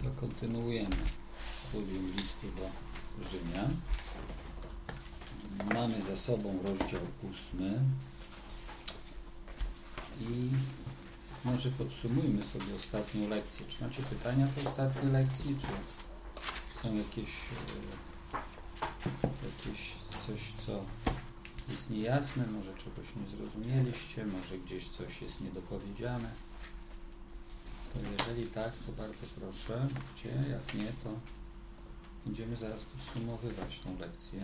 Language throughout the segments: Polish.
To kontynuujemy studium listu do Rzymian. Mamy za sobą rozdział 8 i może podsumujmy sobie ostatnią lekcję. Czy macie pytania po ostatniej lekcji, czy są jakieś coś, co jest niejasne, może czegoś nie zrozumieliście, może gdzieś coś jest niedopowiedziane? To jeżeli tak, to bardzo proszę, mówcie, jak nie, to będziemy zaraz podsumowywać tą lekcję.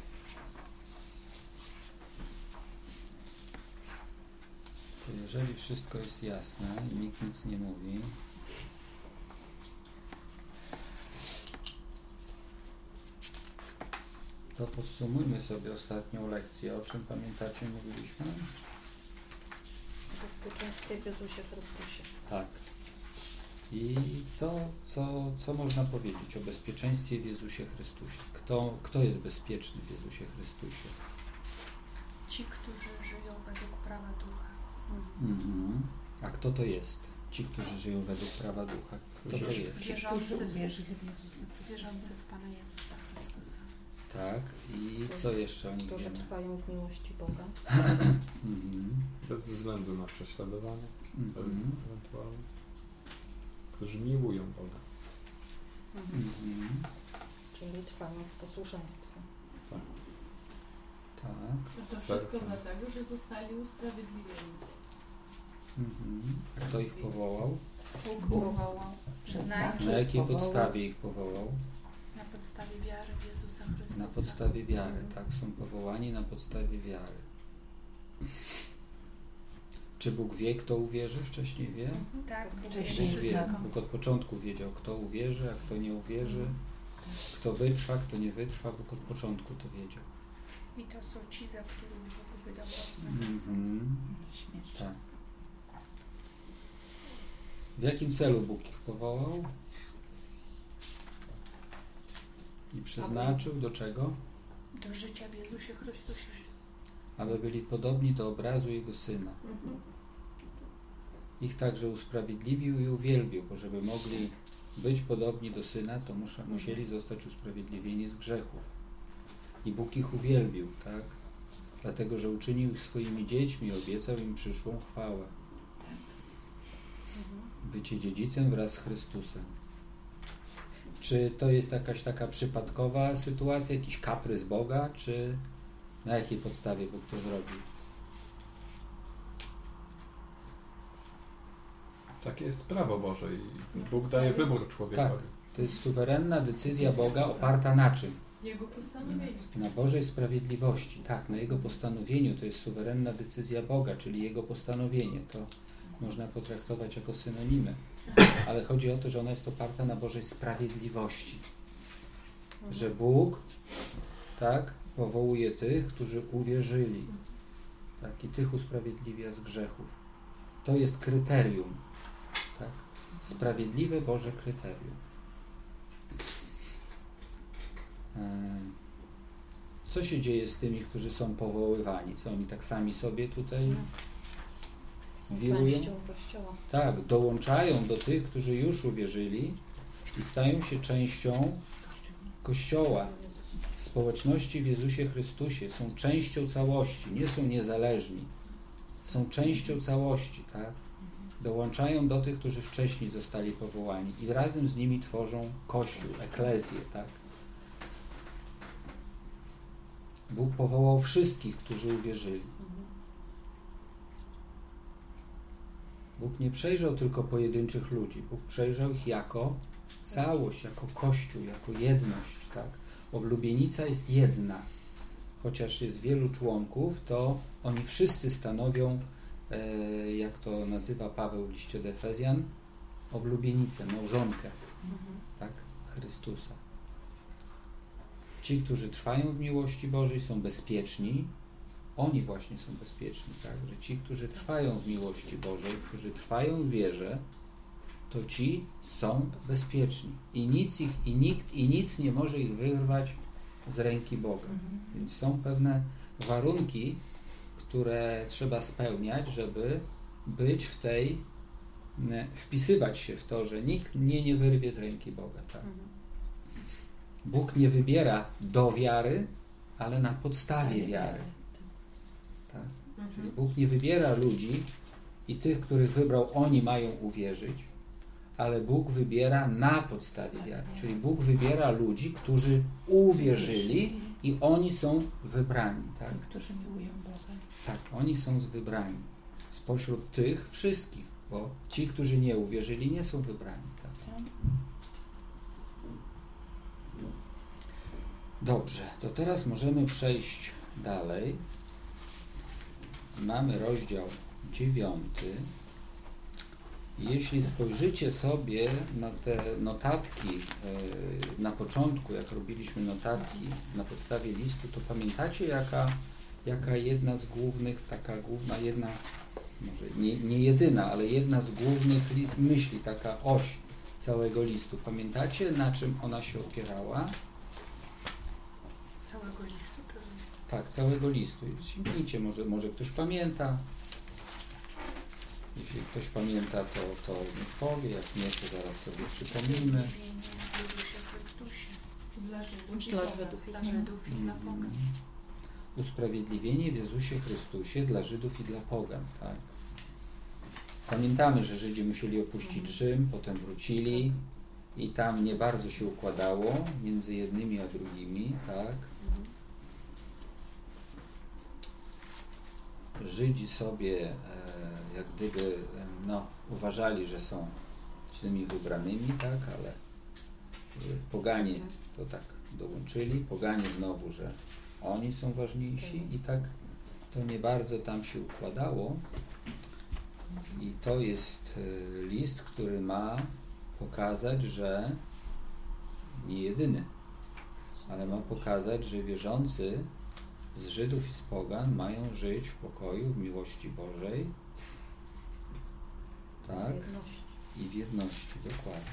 To jeżeli wszystko jest jasne i nikt nic nie mówi, to podsumujmy sobie ostatnią lekcję. O czym pamiętacie, mówiliśmy? O bezpieczeństwie w Jezusie Chrystusie. Tak. I co można powiedzieć o bezpieczeństwie w Jezusie Chrystusie? Kto jest bezpieczny w Jezusie Chrystusie? Ci, którzy żyją według prawa ducha. A kto to jest? Ci, którzy żyją według prawa ducha. Kto to jest? Wierzący w Pana Jezusa Chrystusa. Tak. I co jeszcze o nich Którzy wiemy? trwają w miłości Boga. Bez względu na prześladowanie ewentualnie. Którzy miłują Boga. Czyli trwają w posłuszeństwie. Tak. To wszystko dlatego, że zostali usprawiedliwieni. A kto ich powołał? Bóg powołał. Na jakiej podstawie ich powołał? Na podstawie wiary w Jezusa Chrystusa. Na podstawie wiary, tak? Są powołani na podstawie wiary. Czy Bóg wie, kto uwierzy? Wcześniej wie? Tak, Bóg Bóg wie. Bóg od początku wiedział, kto uwierzy, a kto nie uwierzy. Kto wytrwa, kto nie wytrwa. Bóg od początku to wiedział. I to są ci, za których Bóg wydał własnego Syna. Tak. W jakim celu Bóg ich powołał? I przeznaczył do czego? Do życia w Jezusie Chrystusie. Aby byli podobni do obrazu Jego Syna. Ich także usprawiedliwił i uwielbił, bo żeby mogli być podobni do Syna, to musieli zostać usprawiedliwieni z grzechów. I Bóg ich uwielbił, tak? Dlatego, że uczynił ich swoimi dziećmi, obiecał im przyszłą chwałę. Bycie dziedzicem wraz z Chrystusem. Czy to jest jakaś taka przypadkowa sytuacja, jakiś kaprys Boga, czy na jakiej podstawie Bóg to zrobił? Takie jest prawo Boże i Bóg daje wybór człowiekowi. Tak, to jest suwerenna decyzja Boga oparta na czym? Jego postanowienie. Na Bożej sprawiedliwości. Tak, na Jego postanowieniu. To jest suwerenna decyzja Boga, czyli Jego postanowienie. To można potraktować jako synonimy. Ale chodzi o to, że ona jest oparta na Bożej sprawiedliwości. Że Bóg, tak, powołuje tych, którzy uwierzyli. Tak, i tych usprawiedliwia z grzechów. To jest kryterium. Tak, sprawiedliwe Boże kryterium. Co się dzieje z tymi, którzy są powoływani? Co oni tak sami sobie tutaj wirują? Częścią Kościoła. Tak, dołączają do tych, którzy już uwierzyli i stają się częścią Kościoła, społeczności w Jezusie Chrystusie. Są częścią całości, nie są niezależni. Są częścią całości, tak? Dołączają do tych, którzy wcześniej zostali powołani i razem z nimi tworzą Kościół, eklezję, tak? Bóg powołał wszystkich, którzy uwierzyli. Bóg nie przejrzał tylko pojedynczych ludzi. Bóg przejrzał ich jako całość, jako Kościół, jako jedność. Tak? Oblubienica jest jedna. Chociaż jest wielu członków, to oni wszyscy stanowią, jak to nazywa Paweł w liście do Efezjan, oblubienicę, małżonkę, tak? Chrystusa. Ci, którzy trwają w miłości Bożej, są bezpieczni. Oni właśnie są bezpieczni, tak? Że ci, którzy trwają w miłości Bożej, którzy trwają w wierze, to ci są bezpieczni. I nic nie może ich wyrwać z ręki Boga. Więc są pewne warunki, które trzeba spełniać, żeby być w tej wpisywać się w to, że nikt mnie nie wyrwie z ręki Boga. Tak? Mhm. Bóg nie wybiera do wiary, ale na podstawie wiary. Tak? Czyli Bóg nie wybiera ludzi i tych, których wybrał, oni mają uwierzyć, ale Bóg wybiera na podstawie wiary. Czyli Bóg wybiera ludzi, którzy uwierzyli i oni są wybrani. Tak? Którzy miłują Boga. Tak, oni są wybrani spośród tych wszystkich, bo ci, którzy nie uwierzyli, nie są wybrani. Tak? Dobrze, to teraz możemy przejść dalej. Mamy rozdział 9. Jeśli spojrzycie sobie na te notatki na początku, jak robiliśmy notatki na podstawie listu, to pamiętacie, jaka jedna z głównych, taka główna, jedna, może nie jedyna, ale jedna z głównych myśli, taka oś całego listu. Pamiętacie, na czym ona się opierała? Całego listu, czy... Tak, całego listu. Sięgnijcie, może ktoś pamięta. Jeśli ktoś pamięta, to niech powie, jak nie, to zaraz sobie przypomnimy. Dla Żydów. Dla Żydów i dla pogan. Usprawiedliwienie w Jezusie Chrystusie dla Żydów i dla pogan. Tak? Pamiętamy, że Żydzi musieli opuścić Rzym, potem wrócili i tam nie bardzo się układało między jednymi a drugimi. Tak? Żydzi sobie jak gdyby uważali, że są tymi wybranymi, tak, ale poganie to tak dołączyli, poganie znowu, że oni są ważniejsi i tak to nie bardzo tam się układało. I to jest list, który ma pokazać, że nie jedyny, ale ma pokazać, że wierzący z Żydów i z pogan mają żyć w pokoju, w miłości Bożej, tak? I w jedności, dokładnie.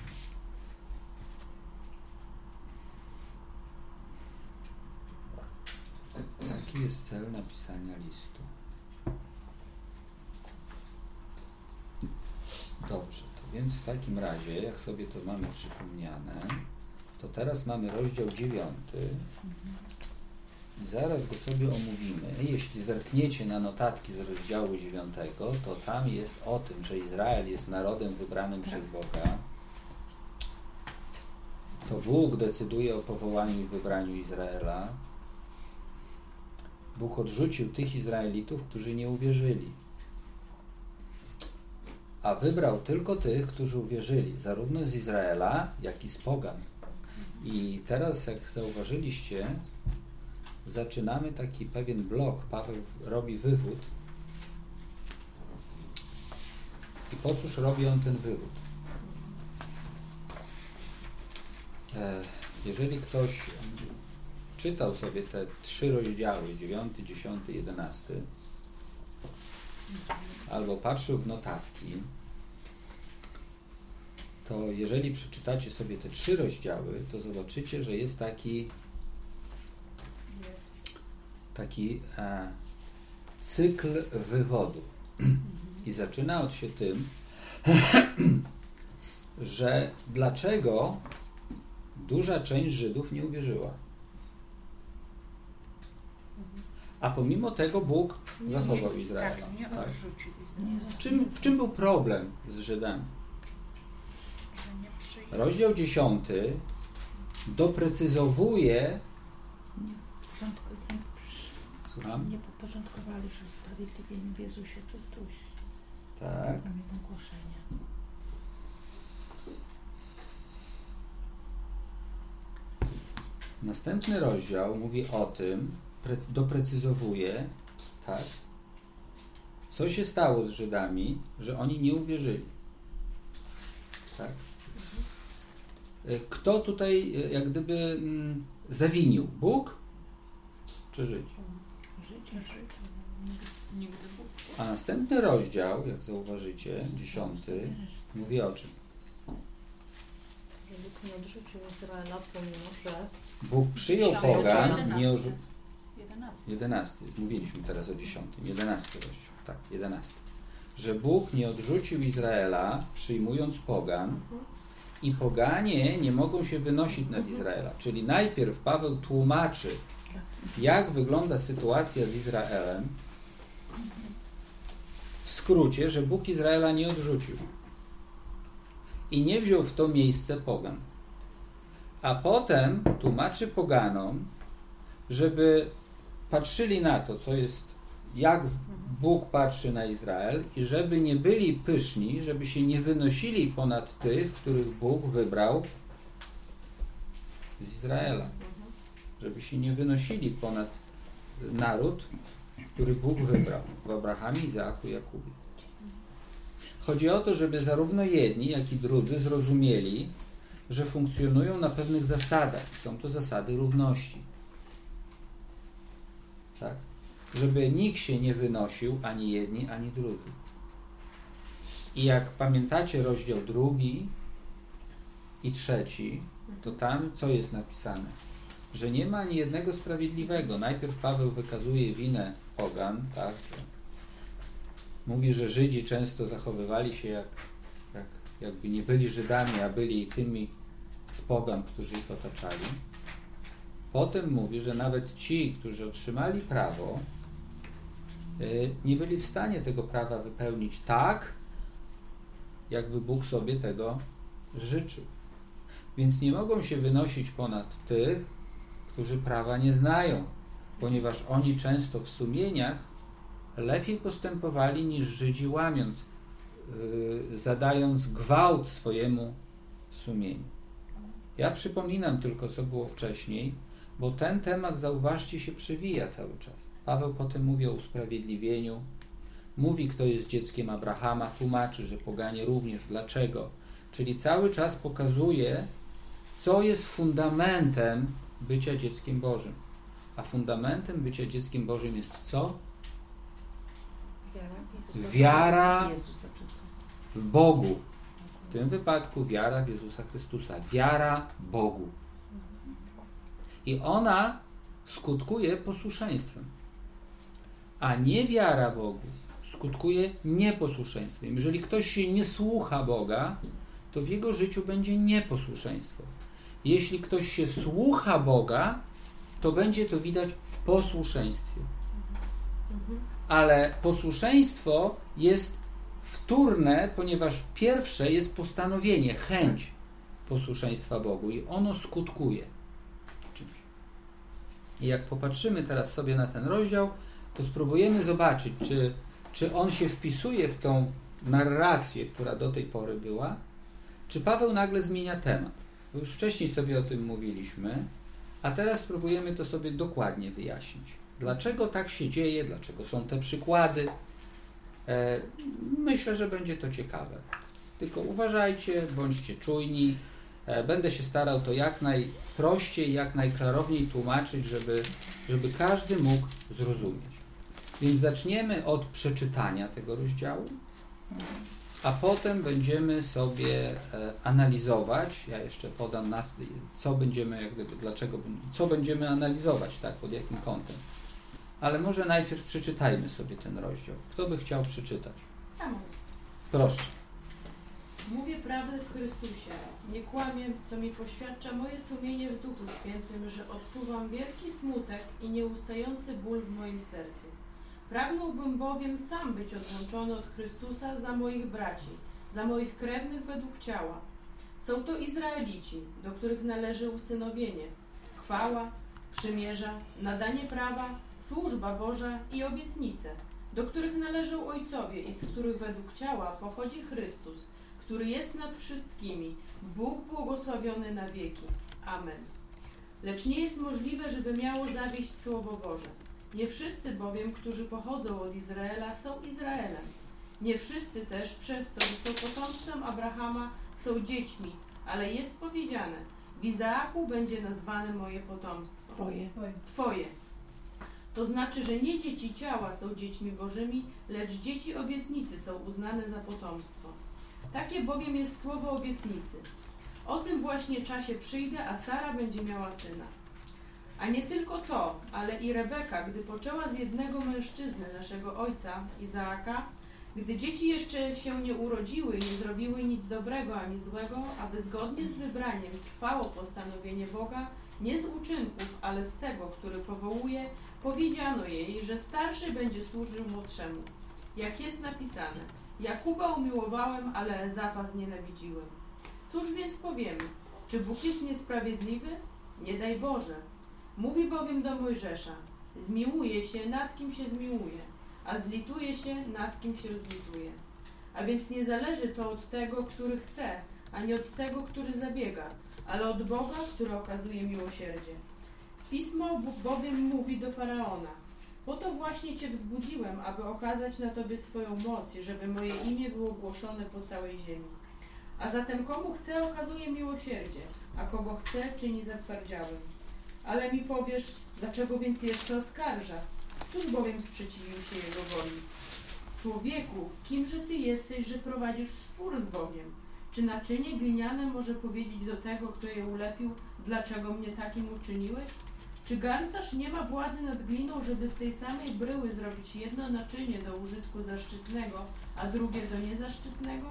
Taki jest cel napisania listu. Dobrze, to więc w takim razie, jak sobie to mamy przypomniane, to teraz mamy rozdział 9. I zaraz go sobie omówimy. Jeśli zerkniecie na notatki z rozdziału 9, to tam jest o tym, że Izrael jest narodem wybranym przez Boga. To Bóg decyduje o powołaniu i wybraniu Izraela. Bóg odrzucił tych Izraelitów, którzy nie uwierzyli. A wybrał tylko tych, którzy uwierzyli, zarówno z Izraela, jak i z pogan. I teraz, jak zauważyliście, zaczynamy taki pewien blok. Paweł robi wywód. I po cóż robi on ten wywód? Jeżeli ktoś czytał sobie te 3 rozdziały, 9, 10, 11, albo patrzył w notatki, to jeżeli przeczytacie sobie te 3 rozdziały, to zobaczycie, że jest taki cykl wywodu. I zaczyna od się tym, że dlaczego duża część Żydów nie uwierzyła. A pomimo tego Bóg zachował Izraela. Tak, nie Tak. odrzucił Izraela. W czym był problem z Żydami? Że nie przyjął. Rozdział 10 doprecyzowuje. Słucham? Nie podporządkowali się usprawiedliwieniu w Jezusie Chrystusie. Tak. Ogłoszenia. Następny rozdział mówi o tym, doprecyzowuje, tak, co się stało z Żydami, że oni nie uwierzyli. Tak? Kto tutaj jak gdyby zawinił? Bóg czy Żydzi? Nigdy Bóg. A następny rozdział, jak zauważycie, 10, mówi o czym? Że Bóg nie odrzucił Izraela, pomimo że Bóg przyjął Przyjął pogan, 11. nie odrzucił. 11. 11. Mówiliśmy teraz o 10. 11 rozdział. Tak, 11. że Bóg nie odrzucił Izraela, przyjmując pogan, i poganie nie mogą się wynosić nad Izraela. Czyli najpierw Paweł tłumaczy, jak wygląda sytuacja z Izraelem, w skrócie, że Bóg Izraela nie odrzucił i nie wziął w to miejsce pogan. A potem tłumaczy poganom, żeby patrzyli na to, co jest, jak Bóg patrzy na Izrael i żeby nie byli pyszni, żeby się nie wynosili ponad tych, których Bóg wybrał z Izraela. Żeby się nie wynosili ponad naród, który Bóg wybrał w Abrahamie, Izaaku i Jakubie. Chodzi o to, żeby zarówno jedni, jak i drudzy zrozumieli, że funkcjonują na pewnych zasadach. Są to zasady równości. Tak? Żeby nikt się nie wynosił, ani jedni, ani drudzy. I jak pamiętacie rozdział 2 i 3, to tam co jest napisane? Że nie ma ani jednego sprawiedliwego. Najpierw Paweł wykazuje winę pogan, tak? Mówi, że Żydzi często zachowywali się jakby nie byli Żydami, a byli tymi z pogan, którzy ich otaczali. Potem mówi, że nawet ci, którzy otrzymali prawo, nie byli w stanie tego prawa wypełnić tak, jakby Bóg sobie tego życzył. Więc nie mogą się wynosić ponad tych, którzy prawa nie znają, ponieważ oni często w sumieniach lepiej postępowali niż Żydzi, łamiąc, zadając gwałt swojemu sumieniu. Ja przypominam tylko, co było wcześniej, bo ten temat, zauważcie, się przewija cały czas. Paweł potem mówi o usprawiedliwieniu, mówi, kto jest dzieckiem Abrahama, tłumaczy, że poganie również, dlaczego. Czyli cały czas pokazuje, co jest fundamentem bycia dzieckiem Bożym. A fundamentem bycia dzieckiem Bożym jest co? Wiara w Bogu. W tym wypadku wiara w Jezusa Chrystusa. Wiara Bogu. I ona skutkuje posłuszeństwem. A niewiara Bogu skutkuje nieposłuszeństwem. Jeżeli ktoś się nie słucha Boga, to w jego życiu będzie nieposłuszeństwo. Jeśli ktoś się słucha Boga, to będzie to widać w posłuszeństwie. Ale posłuszeństwo jest wtórne, ponieważ pierwsze jest postanowienie, chęć posłuszeństwa Bogu i ono skutkuje czymś. I jak popatrzymy teraz sobie na ten rozdział, to spróbujemy zobaczyć, czy on się wpisuje w tą narrację, która do tej pory była, czy Paweł nagle zmienia temat. Bo już wcześniej sobie o tym mówiliśmy, a teraz spróbujemy to sobie dokładnie wyjaśnić. Dlaczego tak się dzieje, dlaczego są te przykłady. Myślę, że będzie to ciekawe. Tylko uważajcie, bądźcie czujni. Będę się starał to jak najprościej, jak najklarowniej tłumaczyć, żeby każdy mógł zrozumieć. Więc zaczniemy od przeczytania tego rozdziału, a potem będziemy sobie analizować. Ja jeszcze podam, co będziemy, co będziemy analizować, tak, pod jakim kątem. Ale może najpierw przeczytajmy sobie ten rozdział. Kto by chciał przeczytać? Ja mogę. Proszę. Mówię prawdę w Chrystusie. Nie kłamię, co mi poświadcza moje sumienie w Duchu Świętym, że odczuwam wielki smutek i nieustający ból w moim sercu. Pragnąłbym bowiem sam być odłączony od Chrystusa za moich braci, za moich krewnych według ciała. Są to Izraelici, do których należy usynowienie, chwała, przymierza, nadanie prawa, służba Boża i obietnice, do których należą ojcowie i z których według ciała pochodzi Chrystus, który jest nad wszystkimi, Bóg błogosławiony na wieki. Amen. Lecz nie jest możliwe, żeby miało zawieść Słowo Boże. Nie wszyscy bowiem, którzy pochodzą od Izraela, są Izraelem. Nie wszyscy też przez to, że są potomstwem Abrahama, są dziećmi, ale jest powiedziane, w Izaaku będzie nazwane moje potomstwo. Twoje. To znaczy, że nie dzieci ciała są dziećmi Bożymi, lecz dzieci obietnicy są uznane za potomstwo. Takie bowiem jest słowo obietnicy. O tym właśnie czasie przyjdę, a Sara będzie miała syna. A nie tylko to, ale i Rebeka, gdy poczęła z jednego mężczyzny, naszego ojca, Izaaka, Gdy dzieci jeszcze się nie urodziły i nie zrobiły nic dobrego ani złego, aby zgodnie z wybraniem trwało postanowienie Boga, nie z uczynków, ale z tego, który powołuje, powiedziano jej, że starszy będzie służył młodszemu. Jak jest napisane, Jakuba umiłowałem, ale Ezawa znienawidziłem. Cóż więc powiemy? Czy Bóg jest niesprawiedliwy? Nie daj Boże. Mówi bowiem do Mojżesza, zmiłuje się, nad kim się zmiłuje, a zlituje się, nad kim się zlituje. A więc nie zależy to od tego, który chce, ani od tego, który zabiega, ale od Boga, który okazuje miłosierdzie. Pismo bowiem mówi do Faraona, po to właśnie Cię wzbudziłem, aby okazać na Tobie swoją moc, żeby moje imię było głoszone po całej ziemi. A zatem komu chce, okazuje miłosierdzie, a kogo chce, czyni zatwardziałym. Ale mi powiesz, dlaczego więc jeszcze oskarża? Któż bowiem sprzeciwił się jego woli? Człowieku, kimże Ty jesteś, że prowadzisz spór z Bogiem? Czy naczynie gliniane może powiedzieć do tego, kto je ulepił, dlaczego mnie takim uczyniłeś? Czy garncarz nie ma władzy nad gliną, żeby z tej samej bryły zrobić jedno naczynie do użytku zaszczytnego, a drugie do niezaszczytnego?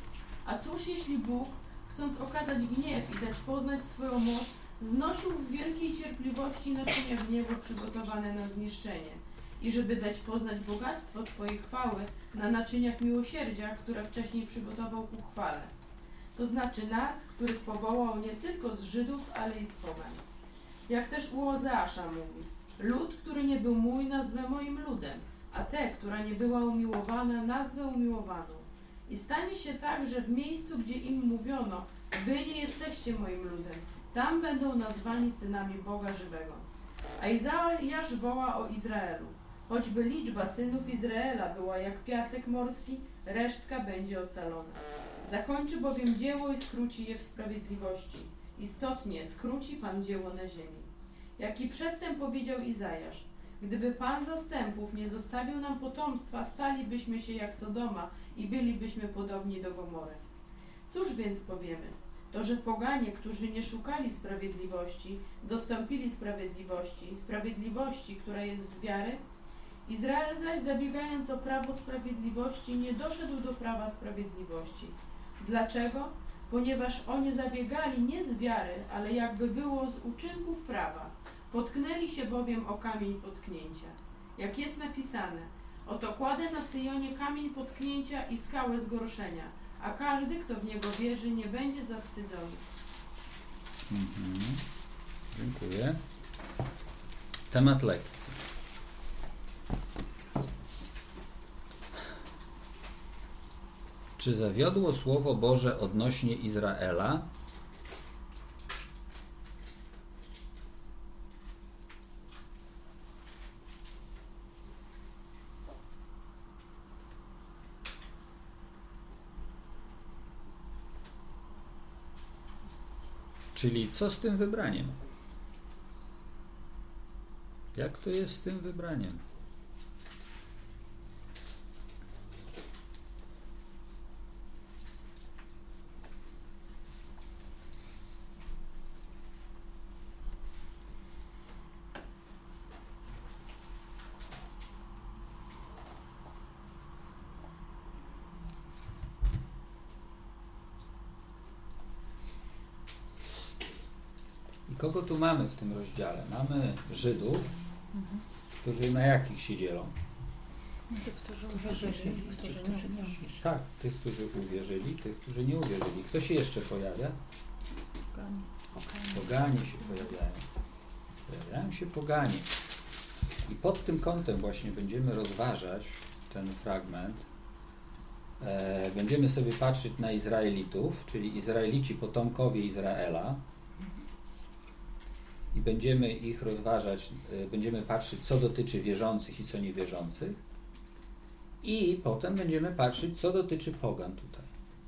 A cóż jeśli Bóg, chcąc okazać gniew i dać poznać swoją moc, znosił w wielkiej cierpliwości naczynia gniewu przygotowane na zniszczenie i żeby dać poznać bogactwo swojej chwały na naczyniach miłosierdzia, które wcześniej przygotował ku chwale. To znaczy nas, których powołał nie tylko z Żydów, ale i z pogan. Jak też u Ozeasza mówi, lud, który nie był mój, nazwę moim ludem, a tę, która nie była umiłowana, nazwę umiłowaną. I stanie się tak, że w miejscu, gdzie im mówiono, wy nie jesteście moim ludem, tam będą nazwani synami Boga żywego. A Izajasz woła o Izraelu. Choćby liczba synów Izraela była jak piasek morski, resztka będzie ocalona. Zakończy bowiem dzieło i skróci je w sprawiedliwości. Istotnie skróci Pan dzieło na ziemi. Jak i przedtem powiedział Izajasz, gdyby Pan zastępów nie zostawił nam potomstwa, stalibyśmy się jak Sodoma i bylibyśmy podobni do Gomory. Cóż więc powiemy? To, że poganie, którzy nie szukali sprawiedliwości, dostąpili sprawiedliwości, która jest z wiary. Izrael zaś, zabiegając o prawo sprawiedliwości, nie doszedł do prawa sprawiedliwości. Dlaczego? Ponieważ oni zabiegali nie z wiary, ale jakby było z uczynków prawa. Potknęli się bowiem o kamień potknięcia. Jak jest napisane, oto kładę na Syjonie kamień potknięcia i skałę zgorszenia, a każdy, kto w niego wierzy, nie będzie zawstydzony. Dziękuję. Temat lekcji. Czy zawiodło Słowo Boże odnośnie Izraela? Czyli co z tym wybraniem? Jak to jest z tym wybraniem? Kogo tu mamy w tym rozdziale? Mamy Żydów, którzy na jakich się dzielą? Tych, którzy uwierzyli, którzy nie uwierzyli. Tak, tych, którzy uwierzyli, tych, którzy nie uwierzyli. Kto się jeszcze pojawia? Poganie się pojawiają. Pojawiają się poganie. I pod tym kątem właśnie będziemy rozważać ten fragment. Będziemy sobie patrzeć na Izraelitów, czyli Izraelici, potomkowie Izraela. I będziemy ich rozważać, będziemy patrzeć, co dotyczy wierzących i co niewierzących. I potem będziemy patrzeć, co dotyczy pogan tutaj.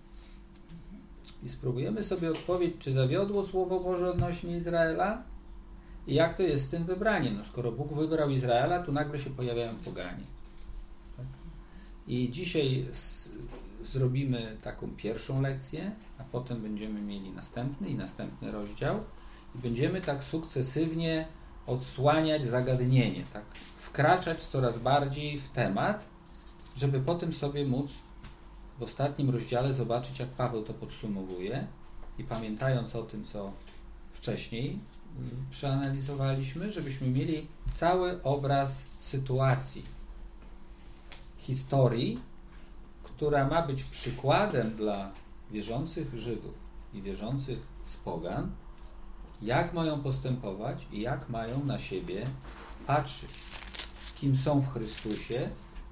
I spróbujemy sobie odpowiedzieć, czy zawiodło Słowo Boże odnośnie Izraela i jak to jest z tym wybraniem. No, skoro Bóg wybrał Izraela, tu nagle się pojawiają poganie. Tak? I dzisiaj zrobimy taką pierwszą lekcję, a potem będziemy mieli następny rozdział. I będziemy tak sukcesywnie odsłaniać zagadnienie, tak? Wkraczać coraz bardziej w temat żeby potem sobie móc w ostatnim rozdziale zobaczyć, jak Paweł to podsumowuje i pamiętając o tym, co wcześniej przeanalizowaliśmy, żebyśmy mieli cały obraz sytuacji, historii, która ma być przykładem dla wierzących Żydów i wierzących z pogan, jak mają postępować i jak mają na siebie patrzeć, kim są w Chrystusie,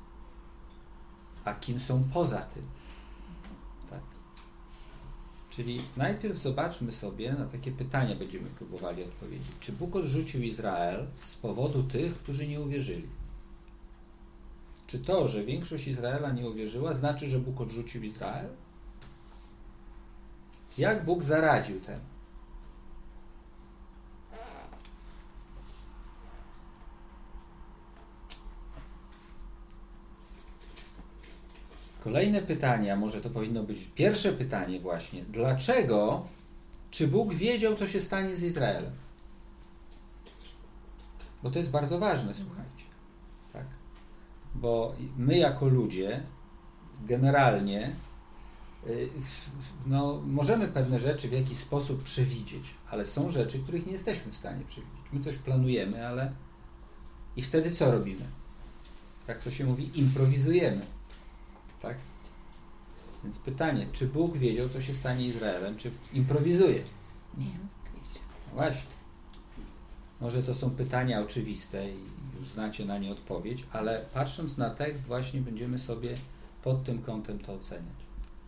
a kim są poza tym. Tak? Czyli najpierw zobaczmy sobie, na takie pytania będziemy próbowali odpowiedzieć. Czy Bóg odrzucił Izrael z powodu tych, którzy nie uwierzyli? Czy to, że większość Izraela nie uwierzyła, znaczy, że Bóg odrzucił Izrael? Jak Bóg zaradził temu? Kolejne pytanie, a może to powinno być pierwsze pytanie właśnie. Dlaczego, czy Bóg wiedział, co się stanie z Izraelem? Bo to jest bardzo ważne, słuchajcie. Tak? Bo my jako ludzie generalnie możemy pewne rzeczy w jakiś sposób przewidzieć, ale są rzeczy, których nie jesteśmy w stanie przewidzieć. My coś planujemy, ale i wtedy co robimy? Jak to się mówi? Improwizujemy. Tak? Więc pytanie, czy Bóg wiedział, co się stanie Izraelem, czy improwizuje? Nie. No właśnie. Może to są pytania oczywiste i już znacie na nie odpowiedź, ale patrząc na tekst właśnie będziemy sobie pod tym kątem to oceniać.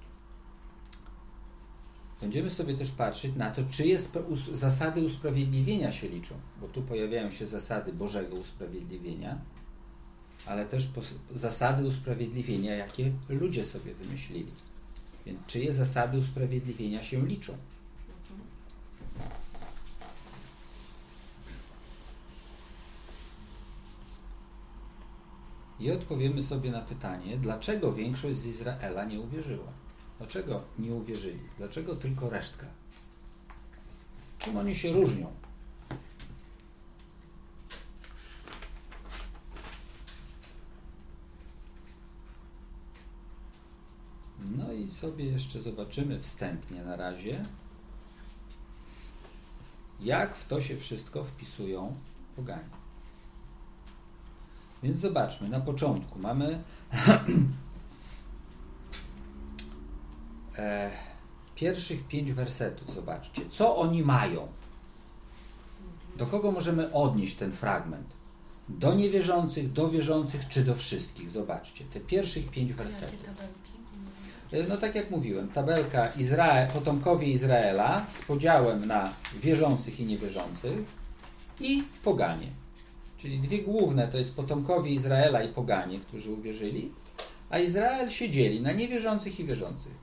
Będziemy sobie też patrzeć na to, czyje zasady usprawiedliwienia się liczą, bo tu pojawiają się zasady Bożego usprawiedliwienia, ale też zasady usprawiedliwienia, jakie ludzie sobie wymyślili. Więc czyje zasady usprawiedliwienia się liczą? I odpowiemy sobie na pytanie, dlaczego większość z Izraela nie uwierzyła? Dlaczego nie uwierzyli? Dlaczego tylko resztka? Czym oni się różnią? No i sobie jeszcze zobaczymy wstępnie na razie, jak w to się wszystko wpisują poganie. Więc zobaczmy, na początku mamy pierwszych 5 wersetów. Zobaczcie, co oni mają. Do kogo możemy odnieść ten fragment? Do niewierzących, do wierzących, czy do wszystkich? Zobaczcie, te pierwszych 5 wersetów. Jakie tabelki? No tak jak mówiłem, tabelka potomkowie Izraela z podziałem na wierzących i niewierzących i poganie. Czyli dwie główne to jest potomkowie Izraela i poganie, którzy uwierzyli, a Izrael się dzieli na niewierzących i wierzących.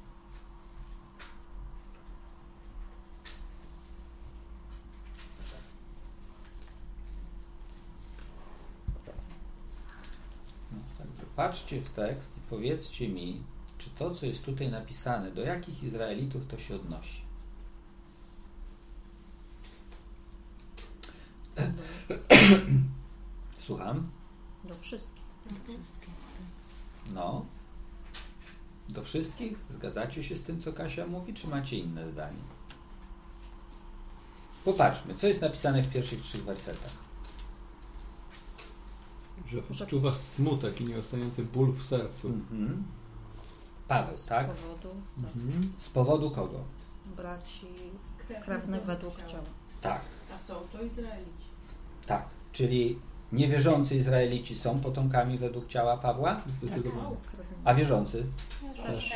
No, także patrzcie w tekst i powiedzcie mi, czy to, co jest tutaj napisane, do jakich Izraelitów to się odnosi. Słucham? Do wszystkich. No. Do wszystkich? Zgadzacie się z tym, co Kasia mówi, czy macie inne zdanie? Popatrzmy, co jest napisane w pierwszych 3 wersetach. Że odczuwa smutek i nieustający ból w sercu. Paweł, tak? Z powodu Z powodu kogo? braci krewnych według ciała. Tak, A są to Izraelici. tak. Czyli niewierzący Izraelici są potomkami według ciała Pawła, Zdecydowanie. a wierzący? Też.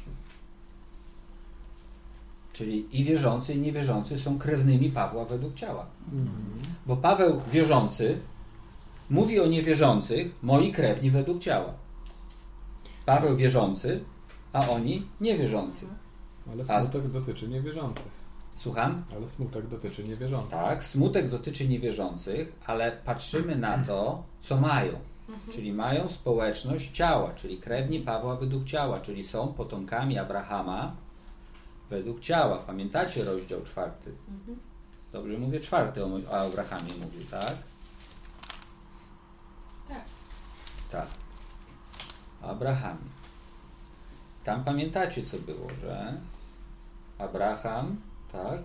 Czyli i wierzący, i niewierzący są krewnymi Pawła według ciała. Bo Paweł wierzący mówi o niewierzących, moi krewni według ciała. Paweł wierzący, a oni niewierzący. Ale smutek dotyczy niewierzących. Słucham? Ale smutek dotyczy niewierzących. Tak, smutek dotyczy niewierzących, ale patrzymy na to, co mają. Czyli mają społeczność ciała, czyli krewni Pawła według ciała, czyli są potomkami Abrahama według ciała. Pamiętacie rozdział 4? Dobrze mówię, 4 o Abrahamie mówił, tak? Tak. Tak. o Abrahamie. Tam pamiętacie, co było, że Abraham, tak?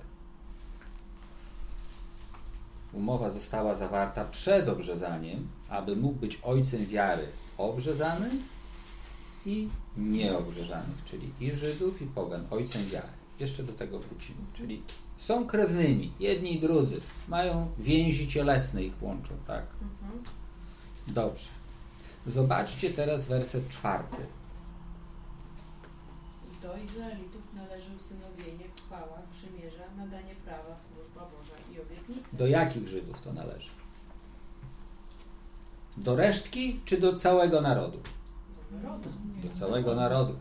Umowa została zawarta przed obrzezaniem, aby mógł być ojcem wiary obrzezanych i nieobrzezanych, czyli i Żydów, i pogan, ojcem wiary. Jeszcze do tego wrócimy. Czyli są krewnymi, jedni i drudzy, mają więzi cielesne, ich łączą, tak? Dobrze. Zobaczcie teraz werset 4. Do Izraelitów należy usynowienie, chwała, przymierza, nadanie prawa, służba Boża i obietnice. Do jakich Żydów to należy? Do resztki czy do całego narodu? Do całego narodu.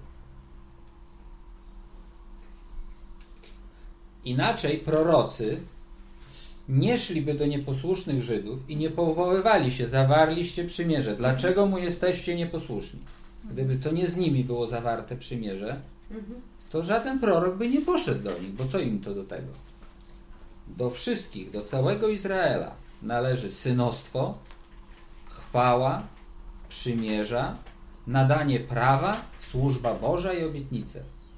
Inaczej prorocy nie szliby do nieposłusznych Żydów i nie powoływali się, zawarliście przymierze. Dlaczego mu jesteście nieposłuszni? Gdyby to nie z nimi było zawarte przymierze, to żaden prorok by nie poszedł do nich, bo co im to do tego? Do wszystkich, do całego Izraela należy synostwo, chwała, przymierza, nadanie prawa, służba Boża i obietnice.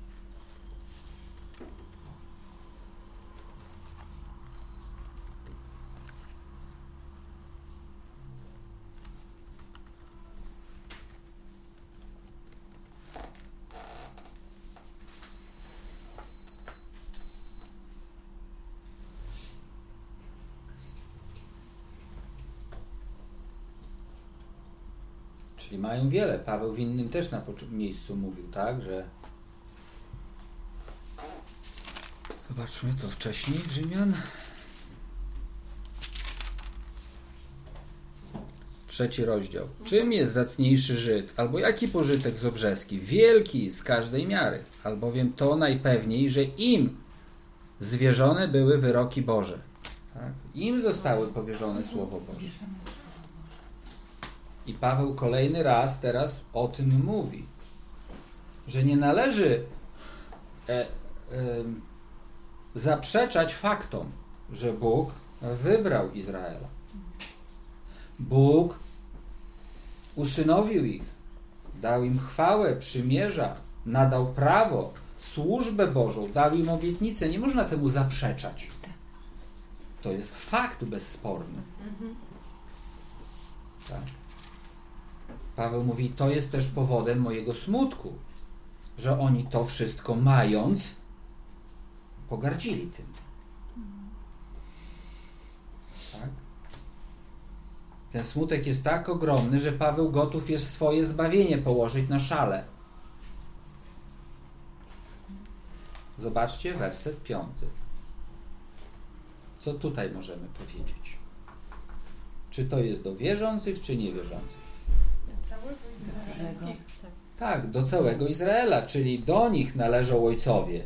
Czyli mają wiele. Paweł w innym też na miejscu mówił, tak, że zobaczmy to wcześniej, Rzymian. 3 rozdział. Czym jest zacniejszy Żyd, albo jaki pożytek z obrzeski? Wielki z każdej miary, albowiem to najpewniej, że im zwierzone były wyroki Boże. Tak? Im zostały powierzone Słowo Boże. I Paweł kolejny raz teraz o tym mówi, że nie należy zaprzeczać faktom, że Bóg wybrał Izraela. Bóg usynowił ich, dał im chwałę, przymierza, nadał prawo, służbę Bożą, dał im obietnicę. Nie można temu zaprzeczać. To jest fakt bezsporny. Tak? Paweł mówi, to jest też powodem mojego smutku, że oni to wszystko mając, pogardzili tym. Tak? Ten smutek jest tak ogromny, że Paweł gotów jest swoje zbawienie położyć na szale. Zobaczcie werset 5. Co tutaj możemy powiedzieć? Czy to jest do wierzących, czy niewierzących? Całego Izraela. Tak, do całego Izraela, czyli do nich należą ojcowie.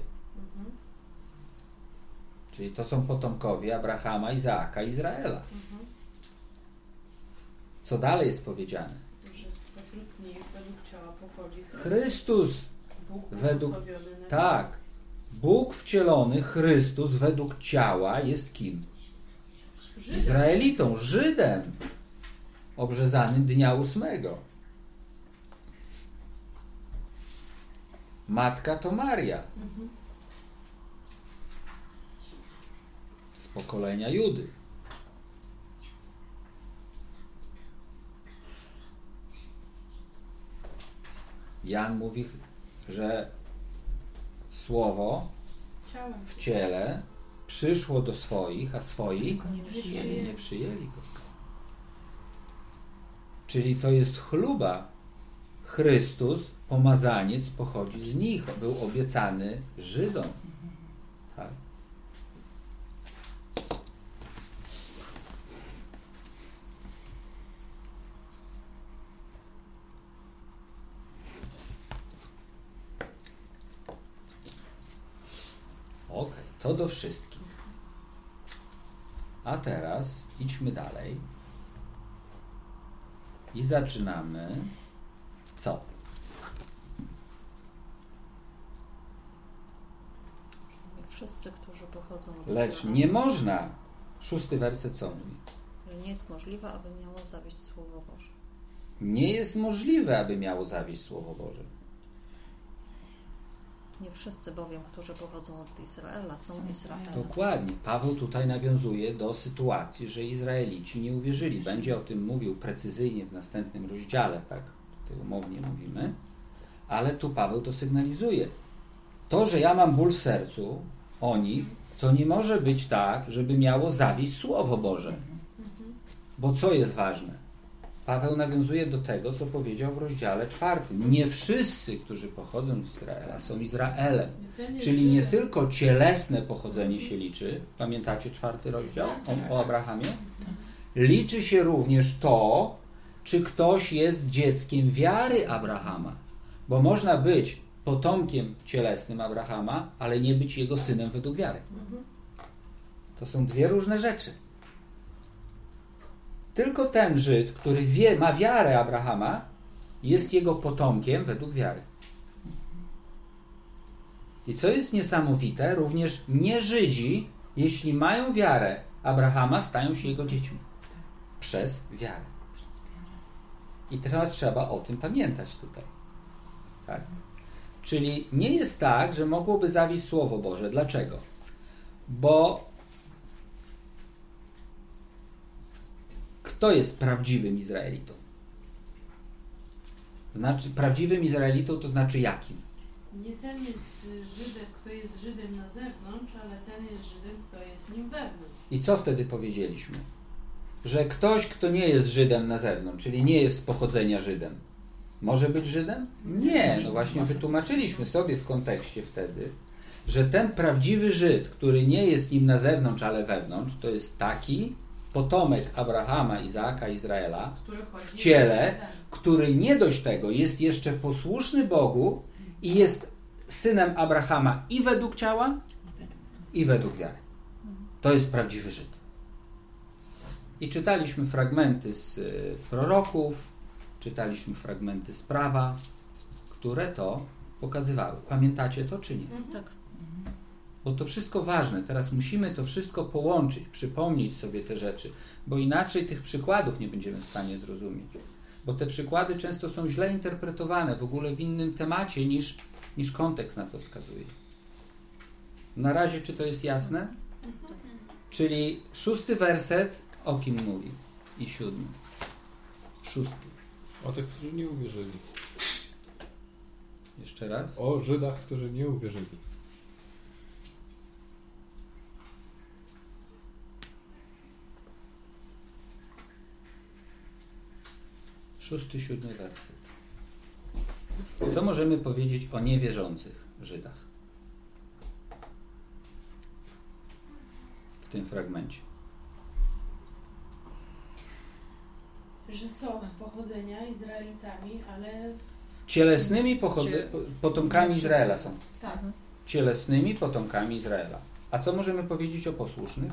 Czyli to są potomkowie Abrahama, Izaaka i Izraela. Co dalej jest powiedziane? Że spośród nich według ciała pochodzi Chrystus. Bóg Według... błogosławiony na Tak. Bóg wcielony, Chrystus według ciała jest kim? Żydem. Izraelitą, Żydem. Obrzezanym dnia 8. Matka to Maria. Z pokolenia Judy. Jan mówi, że Słowo Ciałem. w ciele przyszło do swoich, a swoi przyjęli. nie przyjęli go. Czyli to jest chluba. Chrystus, pomazaniec, pochodzi z nich. Był obiecany Żydom. Tak. Okej, to do wszystkich. A teraz idźmy dalej. I zaczynamy co? Wszyscy, którzy pochodzą od Lecz Izraela, nie można. 6 werset co mówi? że nie jest możliwe, aby miało zawieść Słowo Boże. Nie jest możliwe, aby miało zawieść Słowo Boże. Nie wszyscy bowiem, którzy pochodzą od Izraela, są Izraelem. Dokładnie. Paweł tutaj nawiązuje do sytuacji, że Izraelici nie uwierzyli. Będzie o tym mówił precyzyjnie w następnym rozdziale, tak? Tutaj umownie mówimy. Ale tu Paweł to sygnalizuje. To, że ja mam ból w sercu o nich, to nie może być tak, żeby miało zawieść Słowo Boże. Bo co jest ważne? Paweł nawiązuje do tego, co powiedział w rozdziale 4. Nie wszyscy, którzy pochodzą z Izraela, są Izraelem. Czyli nie tylko cielesne pochodzenie się liczy. Pamiętacie 4 rozdział o Abrahamie? Liczy się również to, czy ktoś jest dzieckiem wiary Abrahama. Bo można być potomkiem cielesnym Abrahama, ale nie być jego synem według wiary. To są dwie różne rzeczy. Tylko ten Żyd, który ma wiarę Abrahama, jest jego potomkiem według wiary. I co jest niesamowite, również nie Żydzi, jeśli mają wiarę Abrahama, stają się jego dziećmi. Przez wiarę. I teraz trzeba o tym pamiętać tutaj. Tak? Czyli nie jest tak, że mogłoby zawieść Słowo Boże. Dlaczego? Bo kto jest prawdziwym Izraelitą? Znaczy, prawdziwym Izraelitą to znaczy jakim? Nie ten jest Żydem, kto jest Żydem na zewnątrz, ale ten jest Żydem, kto jest nim wewnątrz. I co wtedy powiedzieliśmy? Że ktoś, kto nie jest Żydem na zewnątrz, czyli nie jest z pochodzenia Żydem, może być Żydem? Nie. No właśnie wytłumaczyliśmy sobie w kontekście wtedy, że ten prawdziwy Żyd, który nie jest nim na zewnątrz, ale wewnątrz, to jest taki potomek Abrahama, Izaaka, Izraela w ciele, który nie dość tego jest jeszcze posłuszny Bogu i jest synem Abrahama i według ciała, i według wiary. To jest prawdziwy Żyd. I czytaliśmy fragmenty z proroków, czytaliśmy fragmenty z prawa, które to pokazywały. Pamiętacie to, czy nie? Tak. Bo to wszystko ważne. Teraz musimy to wszystko połączyć, przypomnieć sobie te rzeczy, bo inaczej tych przykładów nie będziemy w stanie zrozumieć. Bo te przykłady często są źle interpretowane, w ogóle w innym temacie niż kontekst na to wskazuje. Na razie, czy to jest jasne? Czyli 6 werset o kim mówi? I 7. 6. O tych, którzy nie uwierzyli. Jeszcze raz. O Żydach, którzy nie uwierzyli. Szósty, 7 werset. Co możemy powiedzieć o niewierzących Żydach w tym fragmencie? Że są z pochodzenia Izraelitami, ale Cielesnymi potomkami Izraela są. tak. Cielesnymi potomkami Izraela. A co możemy powiedzieć o posłusznych?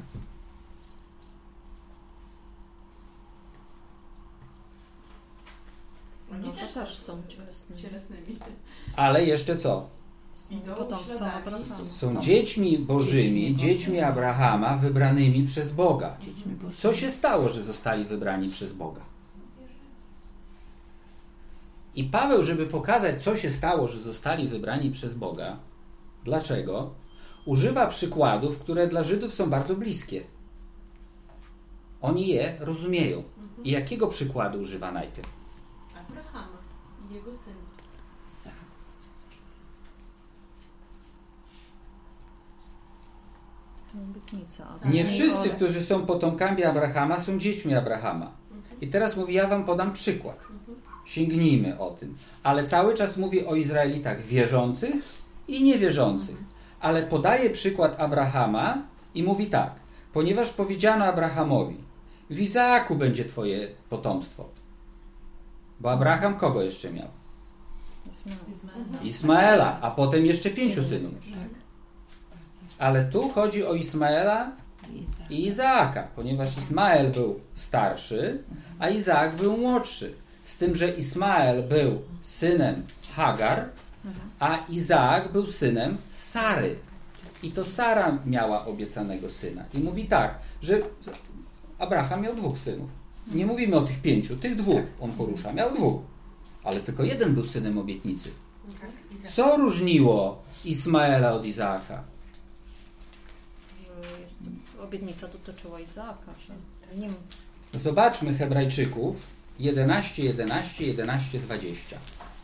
Oni Może też są cielesnymi. Ale jeszcze co? Idą Potomstwa śladami Abrahama. Są dziećmi Bożymi, dziećmi Abrahama, wybranymi przez Boga. Co się stało, że zostali wybrani przez Boga? I Paweł, żeby pokazać, co się stało, że zostali wybrani przez Boga, dlaczego? Używa przykładów, które dla Żydów są bardzo bliskie. Oni je rozumieją. I jakiego przykładu używa najpierw? Abrahama i jego syna. To obietnica. Nie wszyscy, którzy są potomkami Abrahama, są dziećmi Abrahama. I teraz mówi, ja wam podam przykład. Sięgnijmy o tym. Ale cały czas mówi o Izraelitach wierzących i niewierzących. Ale podaje przykład Abrahama i mówi tak. Ponieważ powiedziano Abrahamowi, w Izaaku będzie twoje potomstwo. Bo Abraham kogo jeszcze miał? Ismaela, a potem jeszcze 5 synów. Ale tu chodzi o Ismaela i Izaaka, ponieważ Ismael był starszy, a Izaak był młodszy. Z tym, że Ismael był synem Hagar, a Izaak był synem Sary. I to Sara miała obiecanego syna. I mówi tak, że Abraham miał 2 synów. Nie mówimy o tych 5, tych 2 on porusza. Miał 2, ale tylko jeden był synem obietnicy. Co różniło Ismaela od Izaaka? Że jest, obietnica dotyczyła Izaaka, że nim. Zobaczmy Hebrajczyków 11, 11, 11, 20.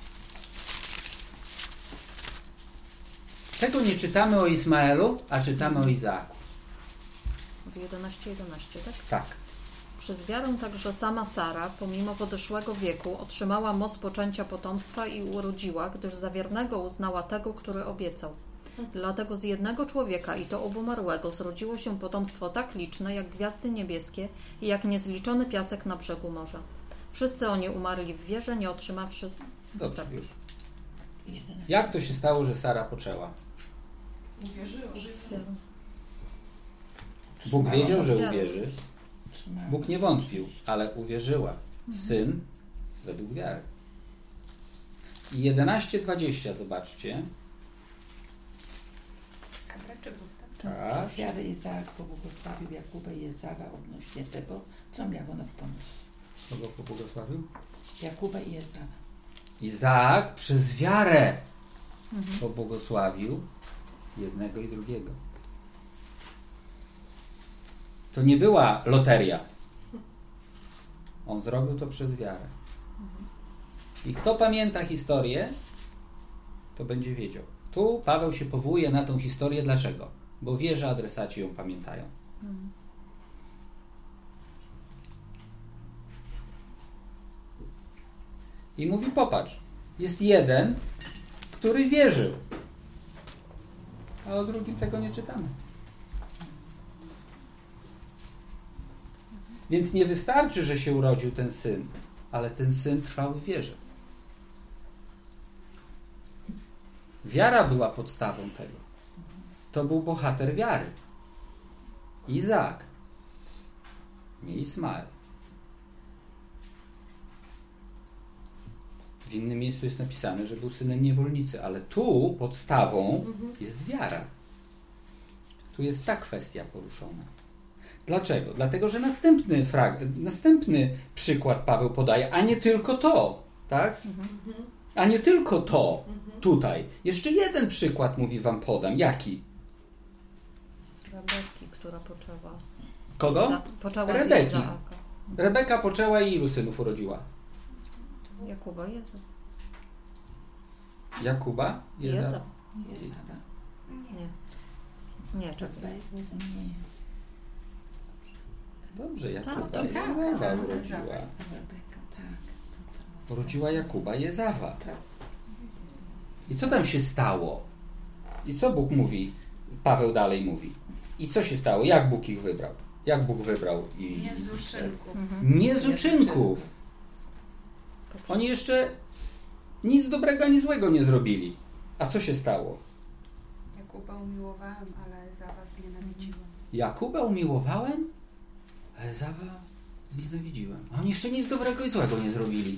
Czego nie czytamy o Ismaelu, a czytamy o Izaaku? Od 11, tak? Tak. Przez wiarę także sama Sara, pomimo podeszłego wieku, otrzymała moc poczęcia potomstwa i urodziła, gdyż za wiernego uznała tego, który obiecał. Dlatego z jednego człowieka, i to obumarłego, zrodziło się potomstwo tak liczne, jak gwiazdy niebieskie i jak niezliczony piasek na brzegu morza. Wszyscy oni umarli w wierze, nie otrzymawszy... Dobrze, już. Jak to się stało, że Sara poczęła? Uwierzyła. Bóg wiedział, że uwierzy. Bóg nie wątpił, ale uwierzyła. Syn według wiary. I 11:20, zobaczcie. Tak. Z wiary Izaak pobłogosławił Jakubę i Ezawa odnośnie tego, co miało nastąpić. Kogo pobłogosławił? Jakuba i Ezawa. Izaak przez wiarę pobłogosławił jednego i drugiego. To nie była loteria. On zrobił to przez wiarę. I kto pamięta historię, to będzie wiedział. Tu Paweł się powołuje na tą historię. Dlaczego? Bo wie, że adresaci ją pamiętają. I mówi, popatrz, jest jeden, który wierzył. A o drugim tego nie czytamy. Więc nie wystarczy, że się urodził ten syn, ale ten syn trwał w wierze. Wiara była podstawą tego. To był bohater wiary. Izaak, nie Ismael. W innym miejscu jest napisane, że był synem niewolnicy, ale tu podstawą jest wiara. Tu jest ta kwestia poruszona. Dlaczego? Dlatego, że następny przykład Paweł podaje, a nie tylko to, tak? A nie tylko to tutaj. Jeszcze jeden przykład, mówi wam, podam. Jaki? Rebeki, która poczęła. Kogo? Poczęła Rebeki. z Izaaka. Rebeka poczęła i ilu synów urodziła? Jakuba i Ezaw. Jakuba? Ezaw. Ezawa. Nie, czekaj. Nie. Dobrze, Jakuba Tak, i tak, Ezawa urodziła. Rebeka, tak. Urodziła Jakuba i Ezawa. Tak. I co tam się stało? I co Bóg mówi? Paweł dalej mówi. I co się stało? Jak Bóg ich wybrał? Jak Bóg wybrał? Nie z uczynków. Nie z uczynków. Oni jeszcze nic dobrego ani złego nie zrobili. A co się stało? Jakuba umiłowałem, ale Ezawa znienawidziłem. Jakuba umiłowałem, a Ezawa znienawidziłem. A oni jeszcze nic dobrego i złego nie zrobili.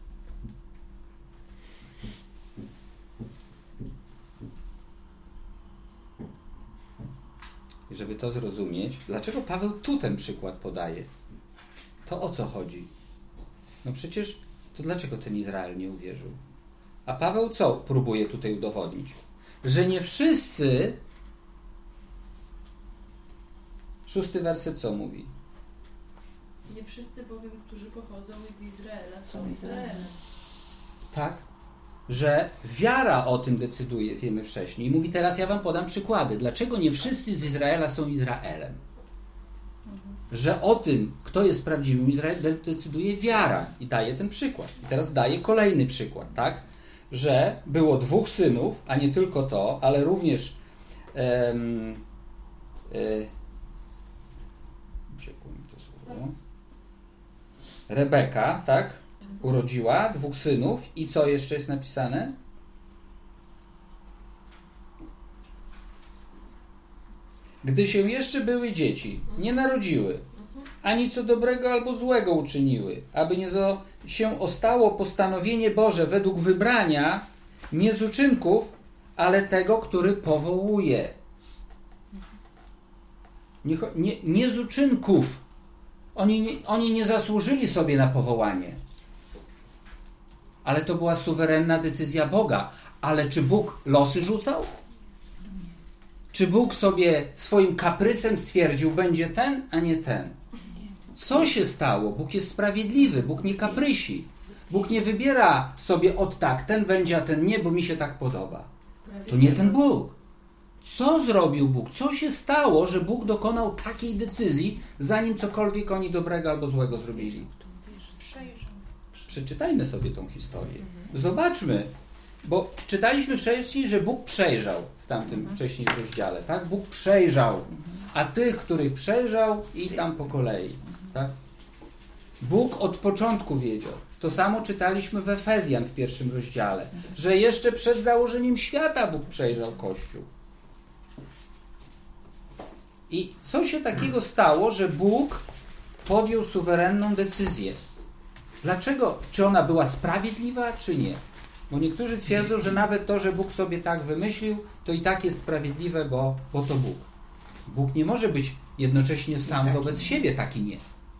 I żeby to zrozumieć, dlaczego Paweł tu ten przykład podaje? To o co chodzi? No przecież, to dlaczego ten Izrael nie uwierzył? A Paweł co próbuje tutaj udowodnić? Że nie wszyscy... 6 werset co mówi? Nie wszyscy bowiem, którzy pochodzą z Izraela, są Izraelem. Tak? Że wiara o tym decyduje, wiemy wcześniej. I mówi, teraz ja wam podam przykłady. Dlaczego nie wszyscy z Izraela są Izraelem? Że o tym, kto jest prawdziwym Izraelem, decyduje wiara. I daje ten przykład. I teraz daje kolejny przykład, tak? Że było 2 synów, a nie tylko to, ale również uciekło mi to słowo. Rebeka, tak? Urodziła 2 synów i co jeszcze jest napisane? Gdy się jeszcze były dzieci, nie narodziły, ani co dobrego albo złego uczyniły, aby nie się ostało postanowienie Boże według wybrania, nie z uczynków, ale tego, który powołuje. Nie z uczynków. Oni nie zasłużyli sobie na powołanie. Ale to była suwerenna decyzja Boga. Ale czy Bóg losy rzucał? Czy Bóg sobie swoim kaprysem stwierdził, będzie ten, a nie ten? Co się stało? Bóg jest sprawiedliwy, Bóg nie kaprysi. Bóg nie wybiera sobie tak, ten będzie, a ten nie, bo mi się tak podoba. To nie ten Bóg. Co zrobił Bóg? Co się stało, że Bóg dokonał takiej decyzji, zanim cokolwiek oni dobrego albo złego zrobili? Przejrzał. Przeczytajmy sobie tą historię. Zobaczmy, bo czytaliśmy wcześniej, że Bóg przejrzał w tamtym wcześniej rozdziale, tak? Bóg przejrzał, a tych, których przejrzał, i tam po kolei, tak? Bóg od początku wiedział. To samo czytaliśmy w Efezjan w 1 rozdziale, że jeszcze przed założeniem świata Bóg przejrzał Kościół. I co się takiego stało, że Bóg podjął suwerenną decyzję? Dlaczego? Czy ona była sprawiedliwa, czy nie? Bo niektórzy twierdzą, że nawet to, że Bóg sobie tak wymyślił, to i tak jest sprawiedliwe, bo to Bóg. Bóg nie może być jednocześnie sam wobec siebie taki nie.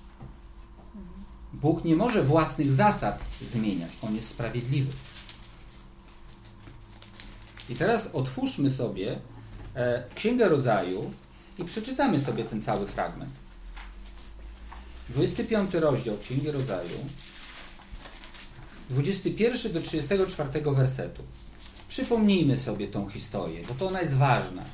Bóg nie może własnych zasad zmieniać. On jest sprawiedliwy. I teraz otwórzmy sobie Księgę Rodzaju i przeczytamy sobie ten cały fragment. 25 rozdział Księgi Rodzaju, 21 do 34 wersetu. Przypomnijmy sobie tą historię, bo to ona jest ważna.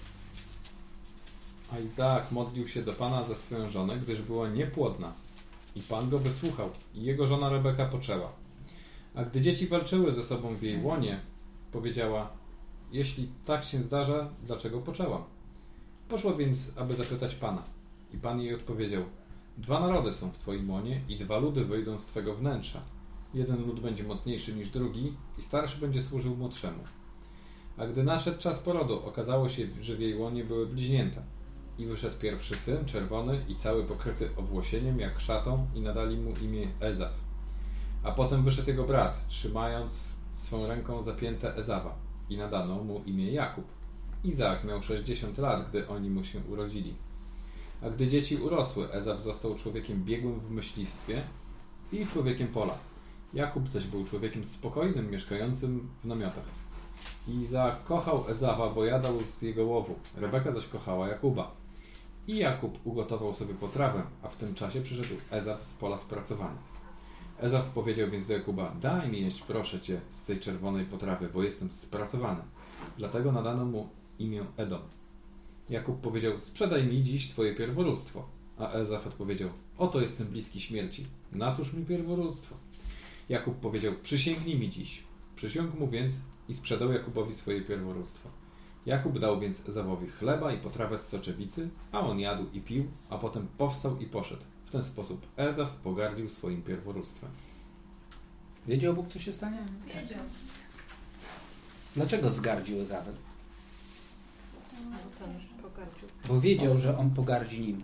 A Izaak modlił się do Pana za swoją żonę, gdyż była niepłodna. I Pan go wysłuchał, i jego żona Rebeka poczęła. A gdy dzieci walczyły ze sobą w jej łonie, powiedziała: jeśli tak się zdarza, dlaczego poczęłam? Poszła więc, aby zapytać Pana. I Pan jej odpowiedział: 2 narody są w Twoim łonie i 2 ludy wyjdą z Twego wnętrza. Jeden lud będzie mocniejszy niż drugi i starszy będzie służył młodszemu. A gdy nadszedł czas porodu, okazało się, że w jej łonie były bliźnięta. I wyszedł pierwszy syn, czerwony i cały pokryty owłosieniem, jak szatą, i nadali mu imię Ezaf. A potem wyszedł jego brat, trzymając swą ręką zapięte Ezawa, i nadano mu imię Jakub. Izaak miał 60 lat, gdy oni mu się urodzili. A gdy dzieci urosły, Ezaf został człowiekiem biegłym w myślistwie i człowiekiem pola. Jakub zaś był człowiekiem spokojnym, mieszkającym w namiotach. Izaak kochał Ezawa, bo jadał z jego łowu. Rebeka zaś kochała Jakuba. I Jakub ugotował sobie potrawę, a w tym czasie przyszedł Ezaf z pola spracowania. Ezaf powiedział więc do Jakuba: daj mi jeść, proszę cię, z tej czerwonej potrawy, bo jestem spracowany. Dlatego nadano mu imię Edom. Jakub powiedział: sprzedaj mi dziś twoje pierworództwo. A Ezaf odpowiedział: oto jestem bliski śmierci. Na cóż mi pierworództwo? Jakub powiedział: przysięgnij mi dziś. Przysiągł mu więc i sprzedał Jakubowi swoje pierworództwo. Jakub dał więc Ezawowi chleba i potrawę z soczewicy, a on jadł i pił, a potem powstał i poszedł. W ten sposób Ezaf pogardził swoim pierworództwem. Wiedział Bóg, co się stanie? Wiedział. Dlaczego zgardził Ezawem? Bo ten pogardził. Bo wiedział, że on pogardzi nim.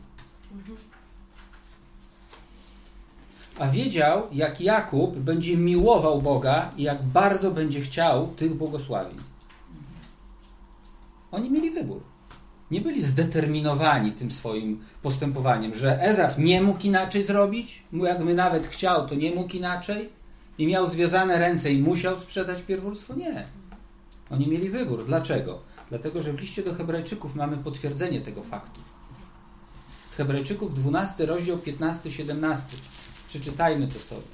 A wiedział, jak Jakub będzie miłował Boga i jak bardzo będzie chciał tych błogosławieństw. Oni mieli wybór. Nie byli zdeterminowani tym swoim postępowaniem, że Ezaf nie mógł inaczej zrobić, jakby nawet chciał, to nie mógł inaczej i miał związane ręce i musiał sprzedać pierworództwo. Nie. Oni mieli wybór. Dlaczego? Dlatego, że w liście do Hebrajczyków mamy potwierdzenie tego faktu. Hebrajczyków 12 rozdział 15-17. Przeczytajmy to sobie.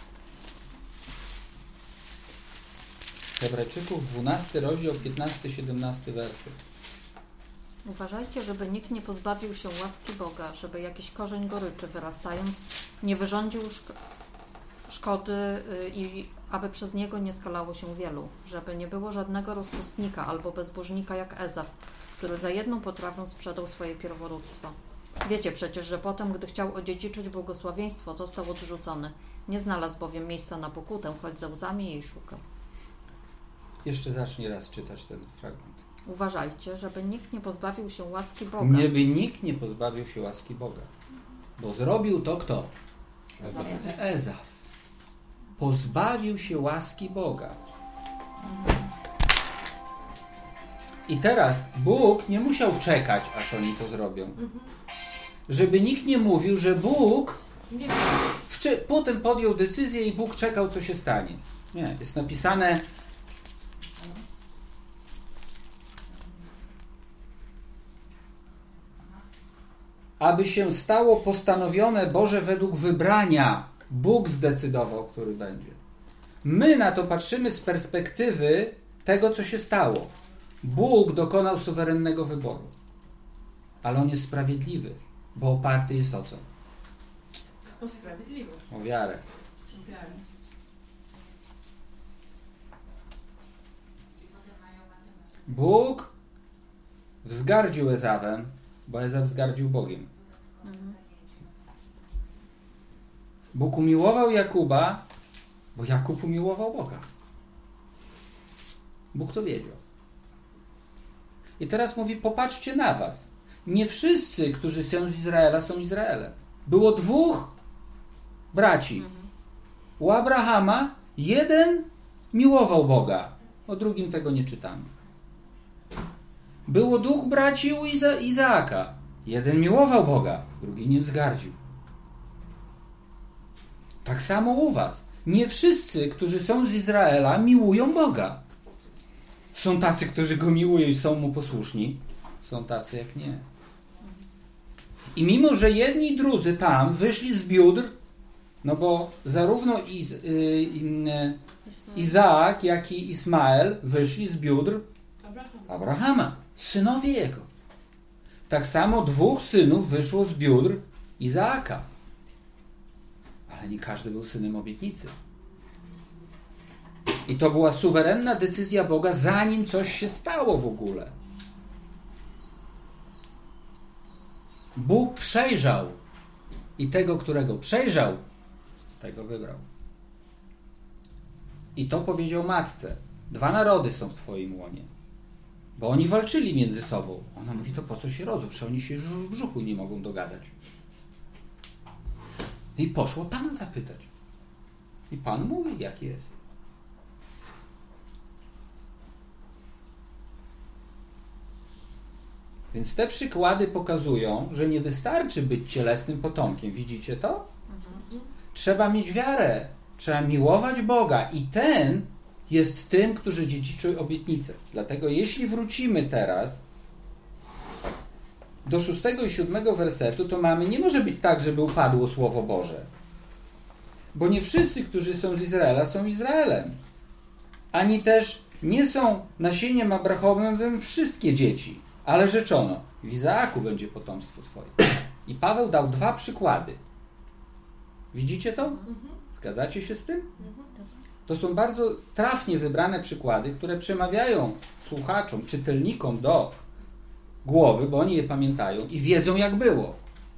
Hebrajczyków 12 rozdział 15-17 werset. Uważajcie, żeby nikt nie pozbawił się łaski Boga, żeby jakiś korzeń goryczy wyrastając nie wyrządził szkody i aby przez niego nie skalało się wielu, żeby nie było żadnego rozpustnika albo bezbożnika jak Ezaf, który za jedną potrawę sprzedał swoje pierworództwo. Wiecie przecież, że potem, gdy chciał odziedziczyć błogosławieństwo, został odrzucony. Nie znalazł bowiem miejsca na pokutę, choć za łzami jej szukał. Jeszcze zacznij raz czytać ten fragment. Uważajcie, żeby nikt nie pozbawił się łaski Boga. Nieby nikt nie pozbawił się łaski Boga. Bo zrobił to kto? Ezaf. Pozbawił się łaski Boga. I teraz Bóg nie musiał czekać, aż oni to zrobią. żeby nikt nie mówił, że Bóg Nie potem podjął decyzję i Bóg czekał, co się stanie. Nie, jest napisane, aby się stało postanowione Boże według wybrania. Bóg zdecydował, który będzie. My na to patrzymy z perspektywy tego, co się stało. Bóg dokonał suwerennego wyboru. Ale on jest sprawiedliwy, bo oparty jest o co? O sprawiedliwość. O wiarę. O wiarę. Bóg wzgardził Ezawem, bo Ezaw wzgardził Bogiem. Bóg umiłował Jakuba, bo Jakub umiłował Boga. Bóg to wiedział. I teraz mówi, popatrzcie na was. Nie wszyscy, którzy są z Izraela, są Izraelem. Było 2 braci. U Abrahama jeden miłował Boga. O drugim tego nie czytamy. Było 2 braci u Izaaka. Jeden miłował Boga, drugi nie wzgardził. Tak samo u was. Nie wszyscy, którzy są z Izraela, miłują Boga. Są tacy, którzy Go miłują i są Mu posłuszni. Są tacy, jak nie. I mimo, że jedni i drudzy tam wyszli z biódr, no bo zarówno Izaak, jak i Ismael wyszli z biódr Abrahama, synowie jego. Tak samo 2 synów wyszło z biódr Izaaka. Ale nie każdy był synem obietnicy. I to była suwerenna decyzja Boga, zanim coś się stało w ogóle. Bóg przejrzał i tego, którego przejrzał, tego wybrał. I to powiedział matce. 2 narody są w twoim łonie. Bo oni walczyli między sobą. Ona mówi, to po co się rozrusz? Oni się już w brzuchu nie mogą dogadać. I poszło Pana zapytać. I Pan mówi, jak jest. Więc te przykłady pokazują, że nie wystarczy być cielesnym potomkiem. Widzicie to? Trzeba mieć wiarę. Trzeba miłować Boga. I ten jest tym, który dziedziczy obietnicę. Dlatego jeśli wrócimy teraz do 6 i 7 wersetu, to mamy, nie może być tak, żeby upadło Słowo Boże. Bo nie wszyscy, którzy są z Izraela, są Izraelem. Ani też nie są nasieniem Abrahamowym wszystkie dzieci. Ale rzeczono, w Izaaku będzie potomstwo twoje. I Paweł dał 2 przykłady. Widzicie to? Zgadzacie się z tym? To są bardzo trafnie wybrane przykłady, które przemawiają słuchaczom, czytelnikom do głowy, bo oni je pamiętają i wiedzą, jak było.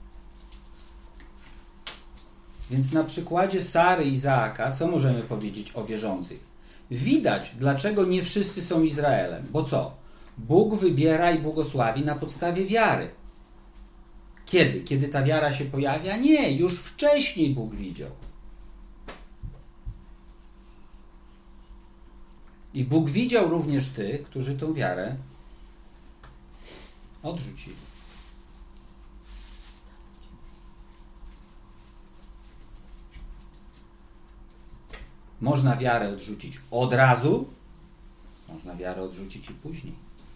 Więc na przykładzie Sary i Izaaka, co możemy powiedzieć o wierzących? Widać, dlaczego nie wszyscy są Izraelem. Bo co? Bóg wybiera i błogosławi na podstawie wiary. Kiedy? Kiedy ta wiara się pojawia? Nie, już wcześniej Bóg widział. I Bóg widział również tych, którzy tę wiarę odrzucili. Można wiarę odrzucić od razu, można wiarę odrzucić i później.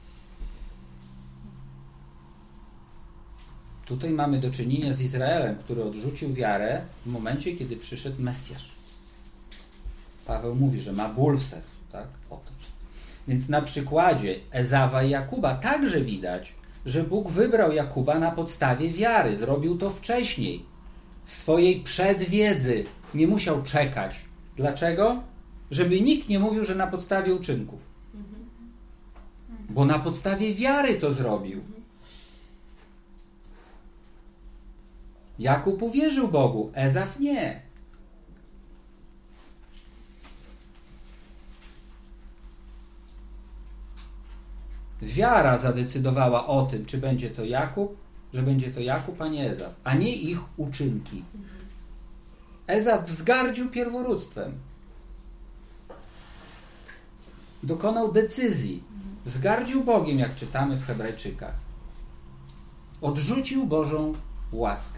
Tutaj mamy do czynienia z Izraelem, który odrzucił wiarę w momencie, kiedy przyszedł Mesjasz. Paweł mówi, że ma ból w sercu, tak? O to. Więc na przykładzie Ezawa i Jakuba także widać, że Bóg wybrał Jakuba na podstawie wiary. Zrobił to wcześniej. W swojej przedwiedzy. Nie musiał czekać. Dlaczego? Żeby nikt nie mówił, że na podstawie uczynków. Bo na podstawie wiary to zrobił. Jakub uwierzył Bogu, Ezaf nie. Wiara zadecydowała o tym, czy będzie to Jakub, że będzie to Jakub, a nie Ezaf, a nie ich uczynki. Ezaf wzgardził pierworództwem. Dokonał decyzji. Wzgardził Bogiem, jak czytamy w Hebrajczykach. Odrzucił Bożą łaskę.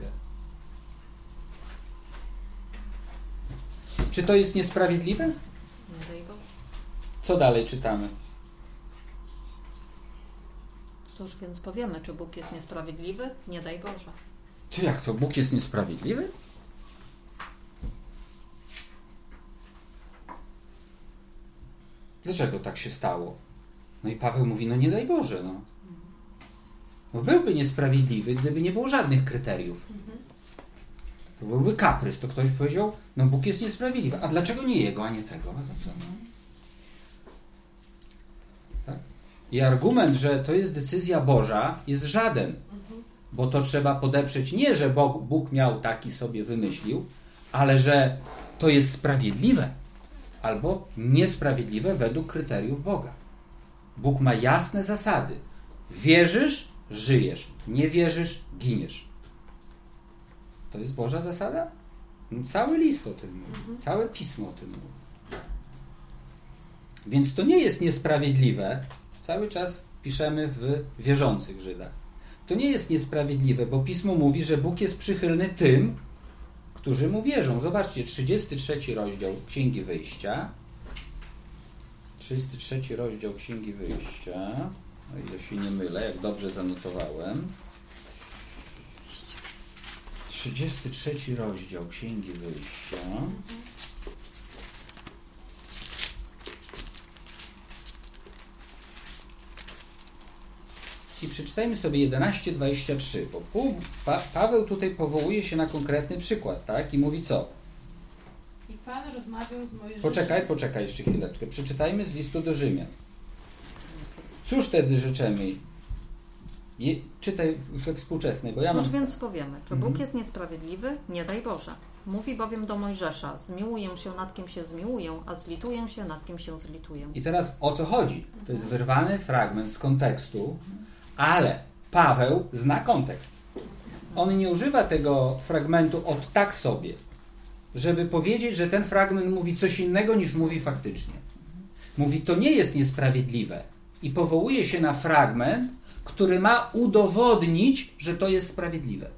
Czy to jest niesprawiedliwe? Nie daj Boże. Co dalej czytamy? Cóż więc powiemy, czy Bóg jest niesprawiedliwy? Nie daj Boże. Czy jak to? Bóg jest niesprawiedliwy? Dlaczego tak się stało? No i Paweł mówi, no nie daj Boże, no. No byłby niesprawiedliwy, gdyby nie było żadnych kryteriów. To byłby kaprys, to ktoś powiedział, no Bóg jest niesprawiedliwy. A dlaczego nie jego, a nie tego? Tak? I argument, że to jest decyzja Boża, jest żaden. Bo to trzeba podeprzeć nie, że Bóg miał taki sobie wymyślił, ale że to jest sprawiedliwe albo niesprawiedliwe według kryteriów Boga. Bóg ma jasne zasady. Wierzysz, żyjesz. Nie wierzysz, giniesz. To jest Boża zasada? No, cały list o tym mówi. Całe pismo o tym mówi. Więc to nie jest niesprawiedliwe. Cały czas piszemy w wierzących Żydach. To nie jest niesprawiedliwe, bo pismo mówi, że Bóg jest przychylny tym, którzy mu wierzą. Zobaczcie, 33 rozdział Księgi Wyjścia. 33 rozdział Księgi Wyjścia. O ile się nie mylę, jak dobrze zanotowałem. 33 rozdział Księgi Wyjścia. I przeczytajmy sobie 11:23, bo Paweł tutaj powołuje się na konkretny przykład, tak? I mówi co? I Pan rozmawiał z Mojżeszem. Poczekaj jeszcze chwileczkę. Przeczytajmy z listu do Rzymian. Cóż wtedy rzeczemy? Czytaj we współczesnej, bo ja Cóż mam... więc powiemy? Czy Bóg jest niesprawiedliwy? Nie daj Boże. Mówi bowiem do Mojżesza, zmiłuję się nad kim się zmiłuję, a zlituję się nad kim się zlituję. I teraz o co chodzi? To jest wyrwany fragment z kontekstu, ale Paweł zna kontekst. On nie używa tego fragmentu od tak sobie, żeby powiedzieć, że ten fragment mówi coś innego niż mówi faktycznie. Mówi, to nie jest niesprawiedliwe. I powołuje się na fragment, który ma udowodnić, że to jest sprawiedliwe.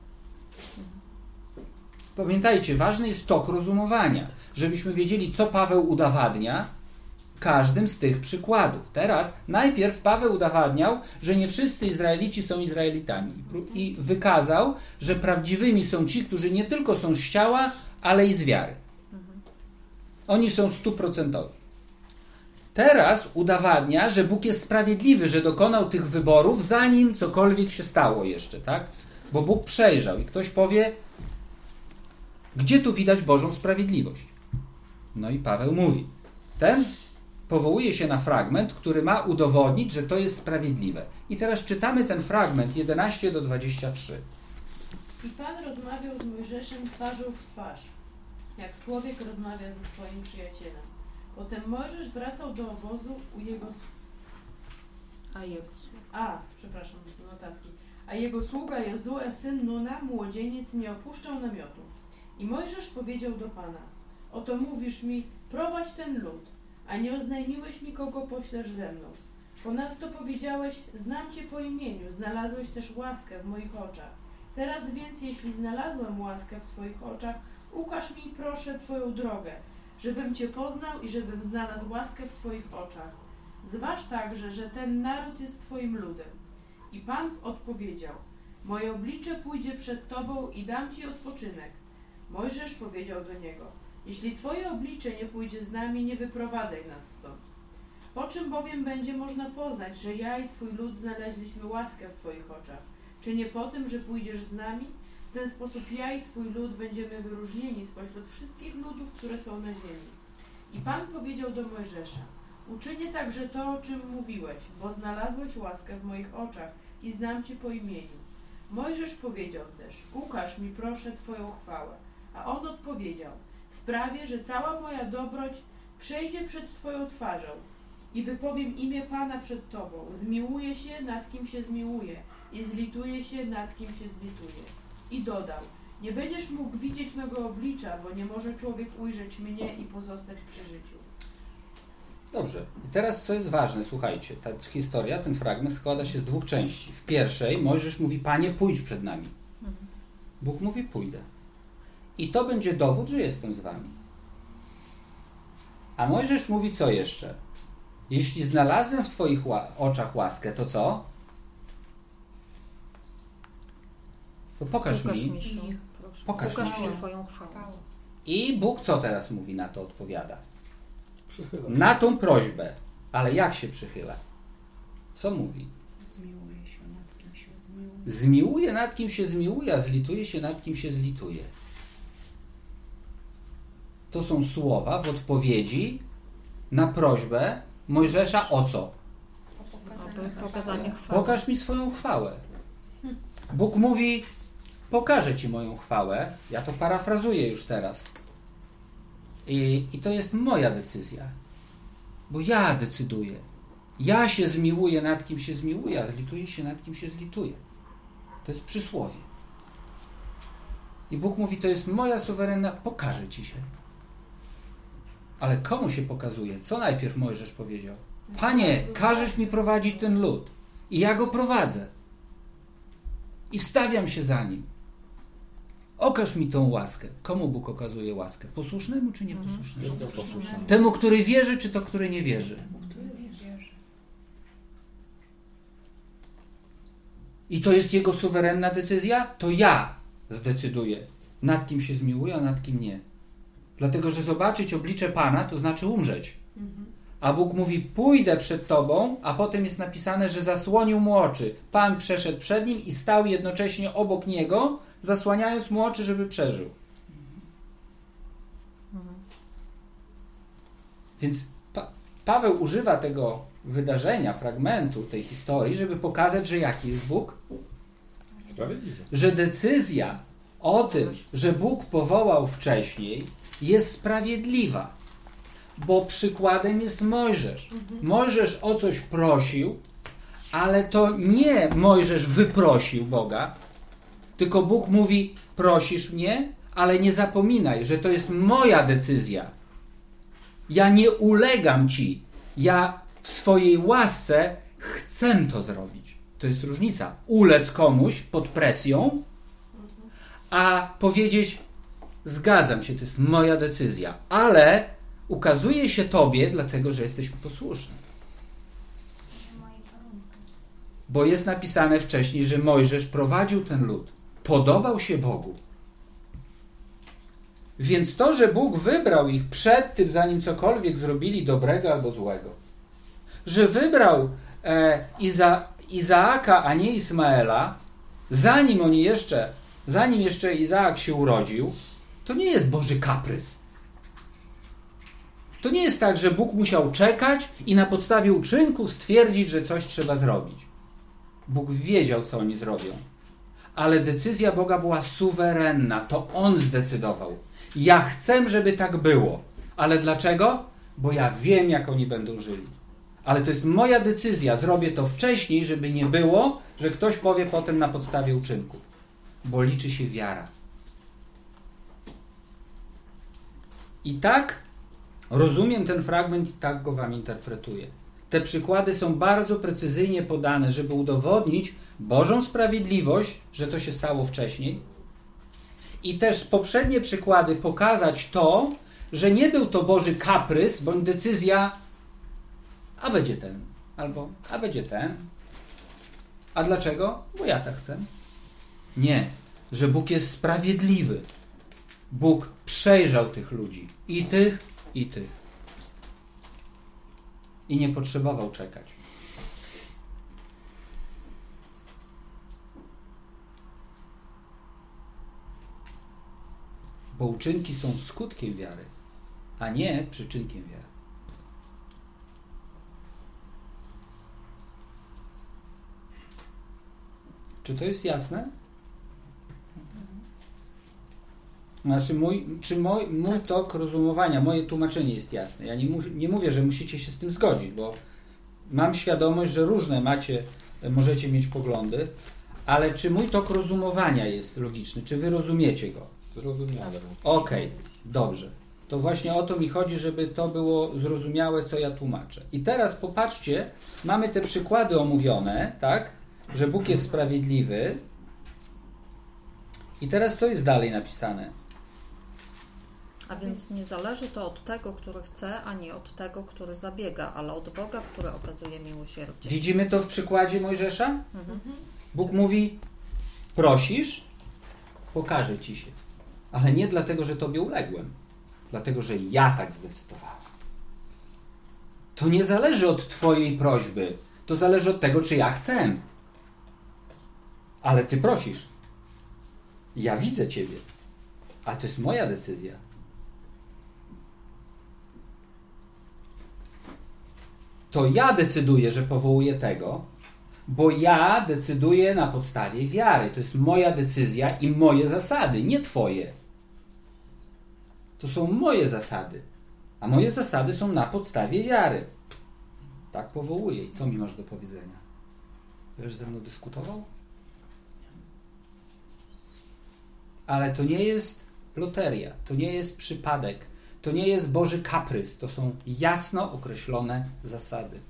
Pamiętajcie, ważny jest tok rozumowania, żebyśmy wiedzieli, co Paweł udowadnia każdym z tych przykładów. Teraz najpierw Paweł udowadniał, że nie wszyscy Izraelici są Izraelitami i wykazał, że prawdziwymi są ci, którzy nie tylko są z ciała, ale i z wiary. Oni są 100%. Teraz udowadnia, że Bóg jest sprawiedliwy, że dokonał tych wyborów, zanim cokolwiek się stało jeszcze, tak? Bo Bóg przejrzał i ktoś powie, gdzie tu widać Bożą sprawiedliwość? No i Paweł mówi, ten powołuje się na fragment, który ma udowodnić, że to jest sprawiedliwe. I teraz czytamy ten fragment 11-23. I Pan rozmawiał z Mojżeszem twarzą w twarz, jak człowiek rozmawia ze swoim przyjacielem. Potem Mojżesz wracał do obozu A jego sługa Jozue, syn Nuna, młodzieniec, nie opuszczał namiotu. I Mojżesz powiedział do Pana, oto mówisz mi, prowadź ten lud, a nie oznajmiłeś mi, kogo poślesz ze mną. Ponadto powiedziałeś, znam Cię po imieniu, znalazłeś też łaskę w moich oczach. Teraz więc, jeśli znalazłem łaskę w Twoich oczach, ukaż mi proszę Twoją drogę, żebym Cię poznał i żebym znalazł łaskę w Twoich oczach. Zważ także, że ten naród jest Twoim ludem. I Pan odpowiedział, moje oblicze pójdzie przed Tobą i dam Ci odpoczynek. Mojżesz powiedział do niego, jeśli Twoje oblicze nie pójdzie z nami, nie wyprowadzaj nas stąd. Po czym bowiem będzie można poznać, że ja i Twój lud znaleźliśmy łaskę w Twoich oczach? Czy nie po tym, że pójdziesz z nami? W ten sposób ja i Twój lud będziemy wyróżnieni spośród wszystkich ludów, które są na ziemi. I Pan powiedział do Mojżesza, uczynię także to, o czym mówiłeś, bo znalazłeś łaskę w moich oczach i znam Cię po imieniu. Mojżesz powiedział też, ukaż mi proszę Twoją chwałę. A on odpowiedział, sprawię, że cała moja dobroć przejdzie przed Twoją twarzą i wypowiem imię Pana przed Tobą. Zmiłuję się, nad kim się zmiłuję i zlituję się, nad kim się zlituję. I dodał, nie będziesz mógł widzieć mego oblicza, bo nie może człowiek ujrzeć mnie i pozostać przy życiu. Dobrze. I teraz co jest ważne, słuchajcie, ta historia, ten fragment składa się z dwóch części. W pierwszej Mojżesz mówi, Panie, pójdź przed nami. Bóg mówi, pójdę. I to będzie dowód, że jestem z wami. A Mojżesz mówi, co jeszcze? Jeśli znalazłem w twoich oczach łaskę, to co? To pokaż mi się, Pokaż mi twoją chwałę. I Bóg co teraz mówi na to? Odpowiada. Przychyla. Na tą prośbę. Ale jak się przychyla? Co mówi? Zmiłuje się nad kim się zmiłuje. Zmiłuje nad kim się zmiłuje, a zlituje się nad kim się zlituje. To są słowa w odpowiedzi na prośbę Mojżesza o co? Pokazanie chwały. Pokaż mi swoją chwałę. Bóg mówi, pokażę ci moją chwałę. Ja to parafrazuję już teraz. I to jest moja decyzja. Bo ja decyduję. Ja się zmiłuję nad kim się zmiłuję, a zlituję się nad kim się zlituję. To jest przysłowie. I Bóg mówi, to jest moja suwerenna, pokażę ci się. Ale komu się pokazuje? Co najpierw Mojżesz powiedział? Panie, każesz mi prowadzić ten lud. I ja go prowadzę. I wstawiam się za nim. Okaż mi tą łaskę. Komu Bóg okazuje łaskę? Posłusznemu czy nieposłusznemu? Temu, który wierzy, czy to, który nie wierzy? I to jest jego suwerenna decyzja? To ja zdecyduję, nad kim się zmiłuję, a nad kim nie. Dlatego, że zobaczyć oblicze Pana, to znaczy umrzeć. A Bóg mówi, pójdę przed tobą, a potem jest napisane, że zasłonił mu oczy. Pan przeszedł przed nim i stał jednocześnie obok niego, zasłaniając mu oczy, żeby przeżył. Więc Paweł używa tego wydarzenia, fragmentu tej historii, żeby pokazać, że jaki jest Bóg? Sprawiedliwy. Że decyzja o tym, że Bóg powołał wcześniej, jest sprawiedliwa. Bo przykładem jest Mojżesz. Mojżesz o coś prosił, ale to nie Mojżesz wyprosił Boga, tylko Bóg mówi, prosisz mnie, ale nie zapominaj, że to jest moja decyzja. Ja nie ulegam ci. Ja w swojej łasce chcę to zrobić. To jest różnica. Ulec komuś pod presją, a powiedzieć, zgadzam się, to jest moja decyzja, ale ukazuje się tobie, dlatego, że jesteśmy posłuszni. Bo jest napisane wcześniej, że Mojżesz prowadził ten lud. Podobał się Bogu. Więc to, że Bóg wybrał ich przed tym, zanim cokolwiek zrobili dobrego albo złego, że wybrał Izaaka, a nie Ismaela, zanim jeszcze Izaak się urodził, to nie jest Boży kaprys. To nie jest tak, że Bóg musiał czekać i na podstawie uczynków stwierdzić, że coś trzeba zrobić. Bóg wiedział, co oni zrobią. Ale decyzja Boga była suwerenna. To On zdecydował. Ja chcę, żeby tak było. Ale dlaczego? Bo ja wiem, jak oni będą żyli. Ale to jest moja decyzja. Zrobię to wcześniej, żeby nie było, że ktoś powie potem na podstawie uczynków. Bo liczy się wiara. I tak rozumiem ten fragment i tak go wam interpretuję. Te przykłady są bardzo precyzyjnie podane, żeby udowodnić Bożą sprawiedliwość, że to się stało wcześniej. I też poprzednie przykłady pokazać to, że nie był to Boży kaprys, bądź decyzja, a będzie ten, albo a będzie ten. A dlaczego? Bo ja tak chcę. Nie, że Bóg jest sprawiedliwy. Bóg przejrzał tych ludzi. I tych, i tych. I nie potrzebował czekać. Bo uczynki są skutkiem wiary, a nie przyczynkiem wiary. Czy to jest jasne? Znaczy mój tok rozumowania, moje tłumaczenie jest jasne. Ja nie mówię, że musicie się z tym zgodzić, bo mam świadomość, że różne możecie mieć poglądy, ale czy mój tok rozumowania jest logiczny? Czy wy rozumiecie go? Zrozumiale. Okej, dobrze. To właśnie o to mi chodzi, żeby to było zrozumiałe, co ja tłumaczę. I teraz popatrzcie, mamy te przykłady omówione, tak? Że Bóg jest sprawiedliwy I teraz co jest dalej napisane? A więc nie zależy to od tego, który chce, ani od tego, który zabiega, ale od Boga, który okazuje miłosierdzie. Widzimy to w przykładzie Mojżesza? Bóg mówi, prosisz, pokażę ci się. Ale nie dlatego, że tobie uległem. Dlatego, że ja tak zdecydowałem. To nie zależy od twojej prośby. To zależy od tego, czy ja chcę. Ale ty prosisz. Ja widzę ciebie. A to jest moja decyzja. To ja decyduję, że powołuję tego, bo ja decyduję na podstawie wiary. To jest moja decyzja i moje zasady, nie twoje. To są moje zasady. A moje zasady są na podstawie wiary. Tak powołuję. I co mi masz do powiedzenia? Będziesz ze mną dyskutował? Ale to nie jest loteria. To nie jest przypadek. To nie jest Boży kaprys. To są jasno określone zasady.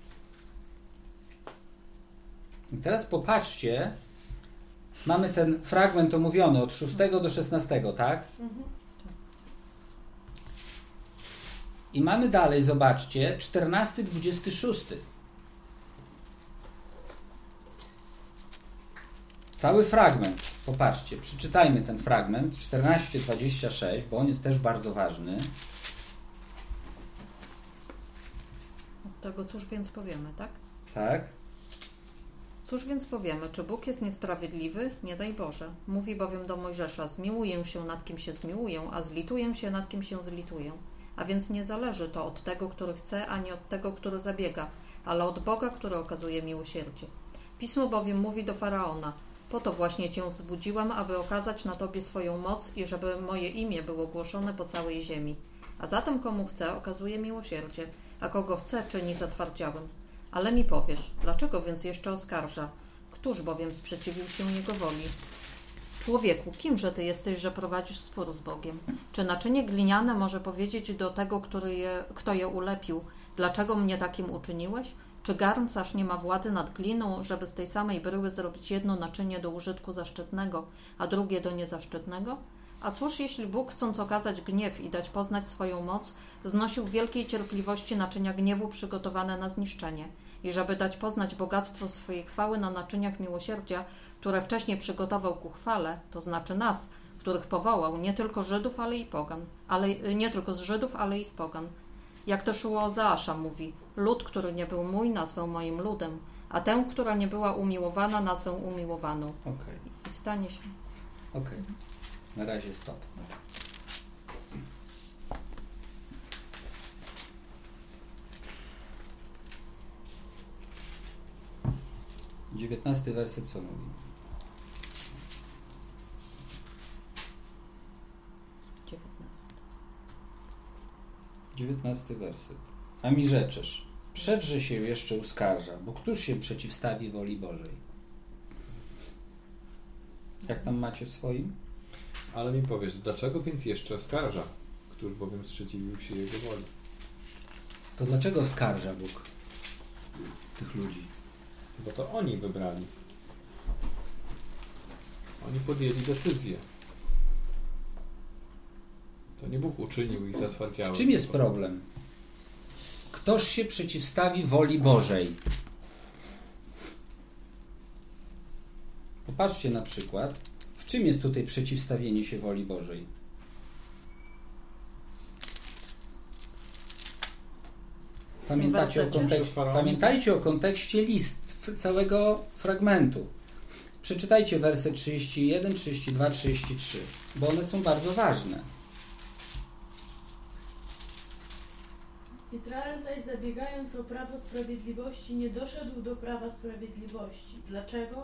I teraz popatrzcie. Mamy ten fragment omówiony od 6 do 16, tak? I mamy dalej, zobaczcie, 14-26. Cały fragment, popatrzcie, przeczytajmy ten fragment, 14-26, bo on jest też bardzo ważny. Od tego cóż więc powiemy, tak? Tak. Cóż więc powiemy, czy Bóg jest niesprawiedliwy? Nie daj Boże. Mówi bowiem do Mojżesza, zmiłuję się nad kim się zmiłuję, a zlituję się nad kim się zlituję. A więc nie zależy to od tego, który chce, ani od tego, który zabiega, ale od Boga, który okazuje miłosierdzie. Pismo bowiem mówi do Faraona, po to właśnie Cię wzbudziłam, aby okazać na Tobie swoją moc i żeby moje imię było głoszone po całej ziemi. A zatem komu chce, okazuje miłosierdzie, a kogo chce, czyni zatwardziałym. Ale mi powiesz, dlaczego więc jeszcze oskarża? Któż bowiem sprzeciwił się jego woli? Człowieku, kimże ty jesteś, że prowadzisz spór z Bogiem? Czy naczynie gliniane może powiedzieć do tego, kto je ulepił, dlaczego mnie takim uczyniłeś? Czy garncarz nie ma władzy nad gliną, żeby z tej samej bryły zrobić jedno naczynie do użytku zaszczytnego, a drugie do niezaszczytnego? A cóż, jeśli Bóg, chcąc okazać gniew i dać poznać swoją moc, znosił w wielkiej cierpliwości naczynia gniewu przygotowane na zniszczenie i żeby dać poznać bogactwo swojej chwały na naczyniach miłosierdzia, które wcześniej przygotował ku chwale, to znaczy nas, których powołał, nie tylko Żydów, ale i pogan, nie tylko z Żydów, ale i z pogan. Jak też u Ozeasza mówi, lud, który nie był mój, nazwę moim ludem, a tę, która nie była umiłowana, nazwę umiłowaną. Okej. I stanie się. Okej. Na razie stop. Dziewiętnasty werset co mówi? 19 werset. A mi rzeczesz, przedrze się jeszcze uskarża, bo któż się przeciwstawi woli Bożej? Jak tam macie w swoim? Ale mi powiesz, dlaczego więc jeszcze oskarża? Któż bowiem sprzeciwił się jego woli? To dlaczego oskarża Bóg tych ludzi? Bo to oni wybrali. Oni podjęli decyzję. To nie Bóg uczynił ich zatwardziałym. W czym jest problem? Ktoż się przeciwstawi woli Bożej? Popatrzcie na przykład, w czym jest tutaj przeciwstawienie się woli Bożej? Pamiętajcie o kontekście list całego fragmentu. Przeczytajcie wersy 31, 32, 33, bo one są bardzo ważne. Izrael zaś zabiegając o prawo sprawiedliwości nie doszedł do prawa sprawiedliwości. Dlaczego?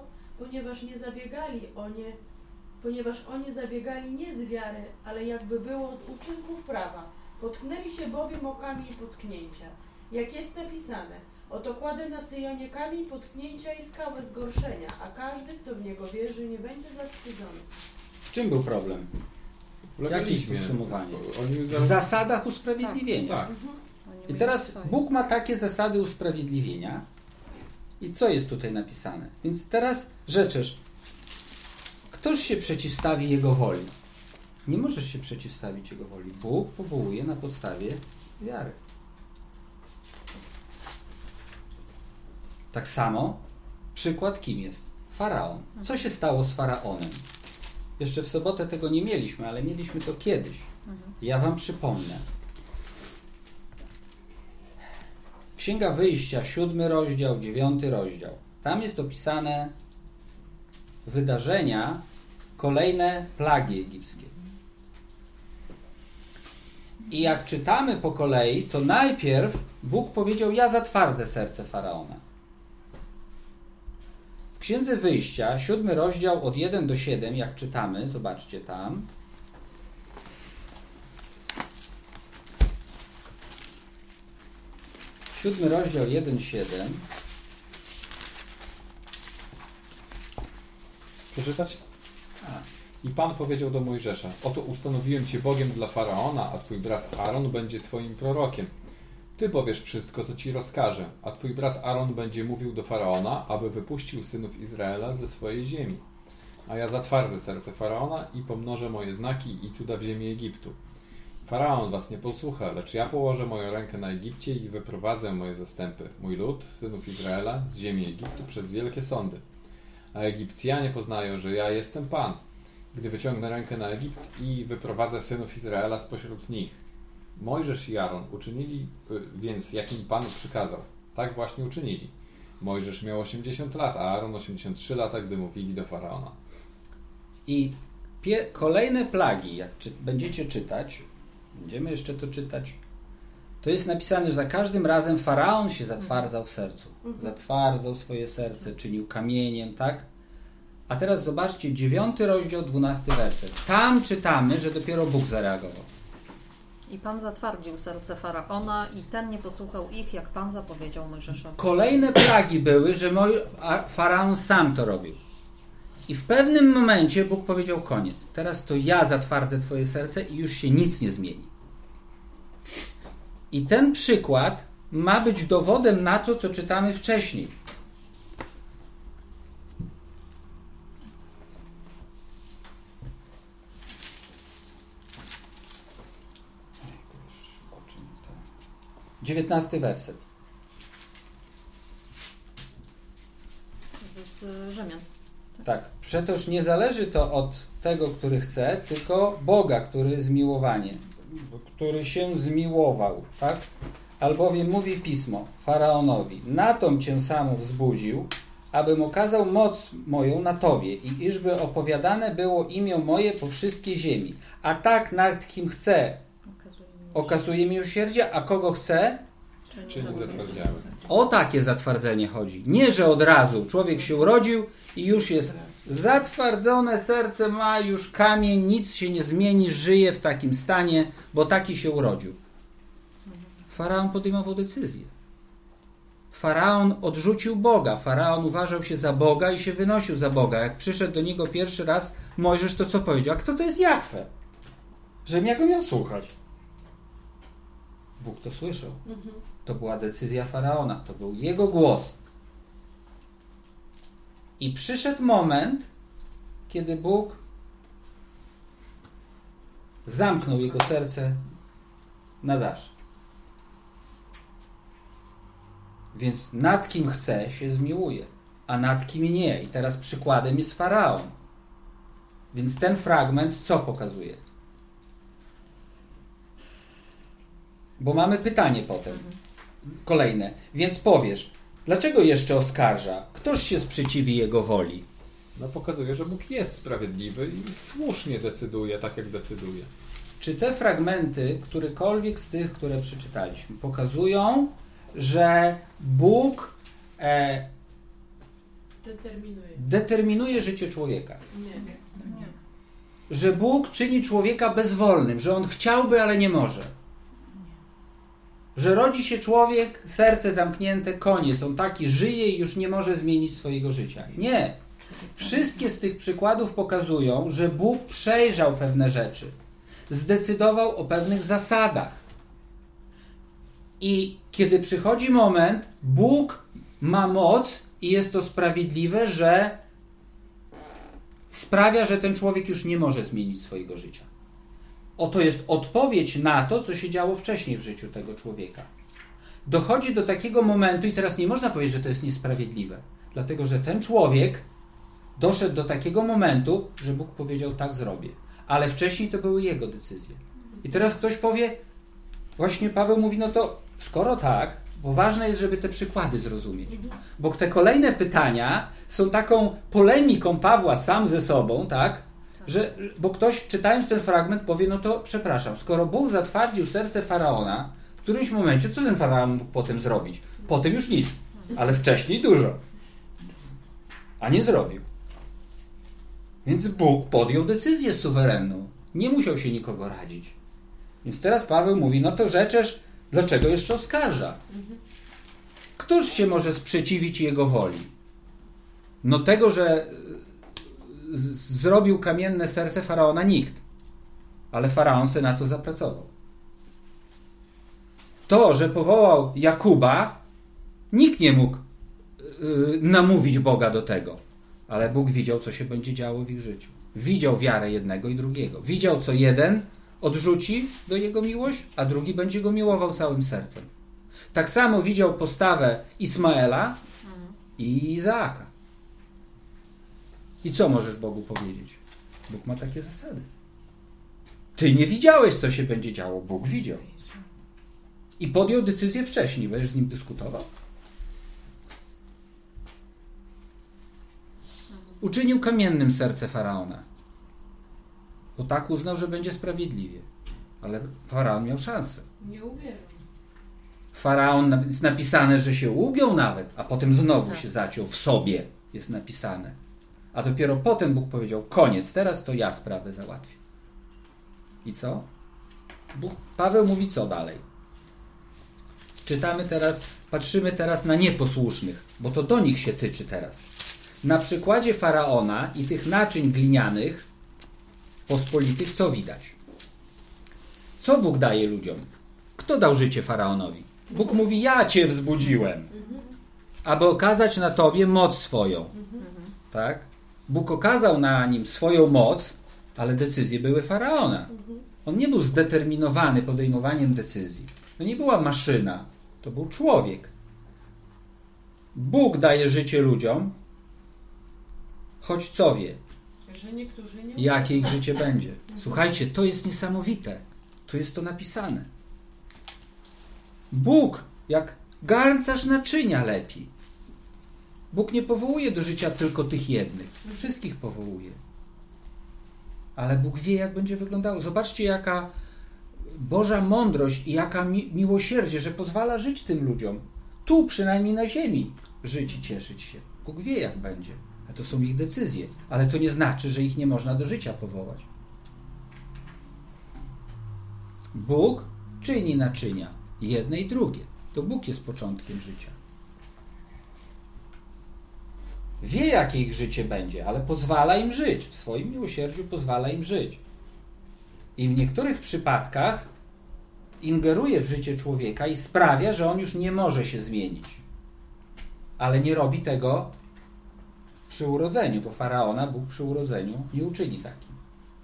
Ponieważ oni zabiegali nie z wiary, ale jakby było z uczynków prawa. Potknęli się bowiem o kamień potknięcia. Jak jest napisane, oto kładę na Syjonie kamień potknięcia i skałę zgorszenia, a każdy, kto w niego wierzy, nie będzie zawstydzony. W czym był problem? Jakie jest podsumowanie? W zasadach usprawiedliwienia. Tak. I teraz Bóg ma takie zasady usprawiedliwienia. I co jest tutaj napisane? Więc teraz rzeczesz, Któż się przeciwstawi Jego woli? Nie możesz się przeciwstawić Jego woli. Bóg powołuje na podstawie wiary. Tak samo przykład kim jest? Faraon. Co się stało z Faraonem? Jeszcze w sobotę tego nie mieliśmy, ale mieliśmy to kiedyś. Ja wam przypomnę. Księga Wyjścia, 7 rozdział, 9 rozdział. Tam jest opisane wydarzenia, kolejne plagi egipskie. I jak czytamy po kolei, to najpierw Bóg powiedział: ja zatwardzę serce Faraona. W Księdze Wyjścia, 7 rozdział od 1 do 7, jak czytamy, zobaczcie tam. Siódmy rozdział 1-7. Przeczytać? I Pan powiedział do Mojżesza: oto ustanowiłem Cię Bogiem dla Faraona, a Twój brat Aaron będzie Twoim prorokiem. Ty powiesz wszystko, co Ci rozkażę, a Twój brat Aaron będzie mówił do Faraona, aby wypuścił synów Izraela ze swojej ziemi. A ja zatwardzę serce Faraona i pomnożę moje znaki i cuda w ziemi Egiptu. Faraon was nie posłucha, lecz ja położę moją rękę na Egipcie i wyprowadzę moje zastępy, mój lud, synów Izraela, z ziemi Egiptu przez wielkie sądy. A Egipcjanie poznają, że ja jestem Pan, gdy wyciągnę rękę na Egipt i wyprowadzę synów Izraela spośród nich. Mojżesz i Aaron uczynili więc, jak im Pan przykazał. Tak właśnie uczynili. Mojżesz miał 80 lat, a Aaron 83 lata, gdy mówili do Faraona. I kolejne plagi, jak będziecie czytać, będziemy jeszcze to czytać, to jest napisane, że za każdym razem Faraon się zatwardzał w sercu. Zatwardzał swoje serce, czynił kamieniem, tak? A teraz zobaczcie, 9 rozdział, 12 werset. Tam czytamy, że dopiero Bóg zareagował. I Pan zatwardził serce Faraona i ten nie posłuchał ich, jak Pan zapowiedział Mojżeszowi. Kolejne plagi były, że Faraon sam to robił. I w pewnym momencie Bóg powiedział: koniec. Teraz to ja zatwardzę twoje serce i już się nic nie zmieni. I ten przykład ma być dowodem na to, co czytamy wcześniej. Dziewiętnasty werset. Z Rzymian. Tak. Przetoż nie zależy to od tego, który chce, tylko Boga, który zmiłowanie, który się zmiłował, tak? Albowiem mówi Pismo Faraonowi: na tom cię samą wzbudził, abym okazał moc moją na tobie i iżby opowiadane było imię moje po wszystkiej ziemi. A tak nad kim chce okazuje miłosierdzie, a kogo chce? Czyli zatwardziały. O takie zatwardzenie chodzi. Nie, że od razu człowiek się urodził i już jest zatwardzone serce, ma już kamień, nic się nie zmieni, żyje w takim stanie, bo taki się urodził. Faraon podejmował decyzję. Faraon odrzucił Boga. Faraon uważał się za Boga i się wynosił za Boga. Jak przyszedł do niego pierwszy raz Mojżesz, to co powiedział? A kto to jest Jahwe? Żebym ja go miał słuchać. Bóg to słyszał. To była decyzja Faraona. To był jego głos. I przyszedł moment, kiedy Bóg zamknął jego serce na zawsze. Więc nad kim chce, się zmiłuje, a nad kim nie. I teraz przykładem jest Faraon. Więc ten fragment co pokazuje? Bo mamy pytanie potem. Kolejne. Więc powiesz, dlaczego jeszcze oskarża? Któż się sprzeciwi jego woli? No pokazuje, że Bóg jest sprawiedliwy i słusznie decyduje tak, jak decyduje. Czy te fragmenty, którekolwiek z tych, które przeczytaliśmy, pokazują, że Bóg determinuje życie człowieka? Nie. Że Bóg czyni człowieka bezwolnym, że on chciałby, ale nie może. Że rodzi się człowiek, serce zamknięte, koniec. On taki żyje i już nie może zmienić swojego życia. Nie. Wszystkie z tych przykładów pokazują, że Bóg przejrzał pewne rzeczy. Zdecydował o pewnych zasadach. I kiedy przychodzi moment, Bóg ma moc i jest to sprawiedliwe, że sprawia, że ten człowiek już nie może zmienić swojego życia. Oto jest odpowiedź na to, co się działo wcześniej w życiu tego człowieka. Dochodzi do takiego momentu i teraz nie można powiedzieć, że to jest niesprawiedliwe. Dlatego, że ten człowiek doszedł do takiego momentu, że Bóg powiedział, tak zrobię. Ale wcześniej to były jego decyzje. I teraz ktoś powie, właśnie Paweł mówi, no to skoro tak, bo ważne jest, żeby te przykłady zrozumieć. Bo te kolejne pytania są taką polemiką Pawła sam ze sobą, tak? Bo ktoś czytając ten fragment powie, no to przepraszam, skoro Bóg zatwardził serce Faraona, w którymś momencie, co ten Faraon mógł potem zrobić? Potem już nic, ale wcześniej dużo. A nie zrobił. Więc Bóg podjął decyzję suwerenną. Nie musiał się nikogo radzić. Więc teraz Paweł mówi, no to rzeczesz, dlaczego jeszcze oskarża? Któż się może sprzeciwić jego woli? No tego, że zrobił kamienne serce Faraona, nikt. Ale Faraon se na to zapracował. To, że powołał Jakuba, nikt nie mógł namówić Boga do tego. Ale Bóg widział, co się będzie działo w ich życiu. Widział wiarę jednego i drugiego. Widział, co jeden odrzuci do jego miłość, a drugi będzie go miłował całym sercem. Tak samo widział postawę Ismaela i Izaaka. I co możesz Bogu powiedzieć? Bóg ma takie zasady. Ty nie widziałeś, co się będzie działo. Bóg widział. I podjął decyzję wcześniej. Będziesz z nim dyskutował? Uczynił kamiennym serce Faraona. Bo tak uznał, że będzie sprawiedliwie. Ale Faraon miał szansę. Nie uwierzył. Faraon, jest napisane, że się ugiął nawet, a potem znowu się zaciął w sobie. Jest napisane. A dopiero potem Bóg powiedział, koniec, teraz to ja sprawę załatwię. I co? Paweł mówi co dalej? Czytamy teraz, patrzymy teraz na nieposłusznych, bo to do nich się tyczy teraz. Na przykładzie Faraona i tych naczyń glinianych, pospolitych, co widać? Co Bóg daje ludziom? Kto dał życie Faraonowi? Bóg mówi, ja cię wzbudziłem, aby okazać na tobie moc swoją. Tak? Bóg okazał na nim swoją moc, ale decyzje były Faraona. On nie był zdeterminowany podejmowaniem decyzji. To nie była maszyna, to był człowiek. Bóg daje życie ludziom, choć co wie, Że niektórzy nie jakie ich życie będzie. Słuchajcie, to jest niesamowite. Tu jest to napisane. Bóg, jak garncarz naczynia lepi. Bóg nie powołuje do życia tylko tych jednych. Wszystkich powołuje. Ale Bóg wie, jak będzie wyglądało. Zobaczcie, jaka Boża mądrość i jaka miłosierdzie, że pozwala żyć tym ludziom. Tu, przynajmniej na ziemi, żyć i cieszyć się. Bóg wie, jak będzie. A to są ich decyzje. Ale to nie znaczy, że ich nie można do życia powołać. Bóg czyni naczynia. Jedne i drugie. To Bóg jest początkiem życia. Wie, jakie ich życie będzie, ale pozwala im żyć. W swoim miłosierdziu pozwala im żyć. I w niektórych przypadkach ingeruje w życie człowieka i sprawia, że on już nie może się zmienić. Ale nie robi tego przy urodzeniu, bo Faraona Bóg przy urodzeniu nie uczyni takim.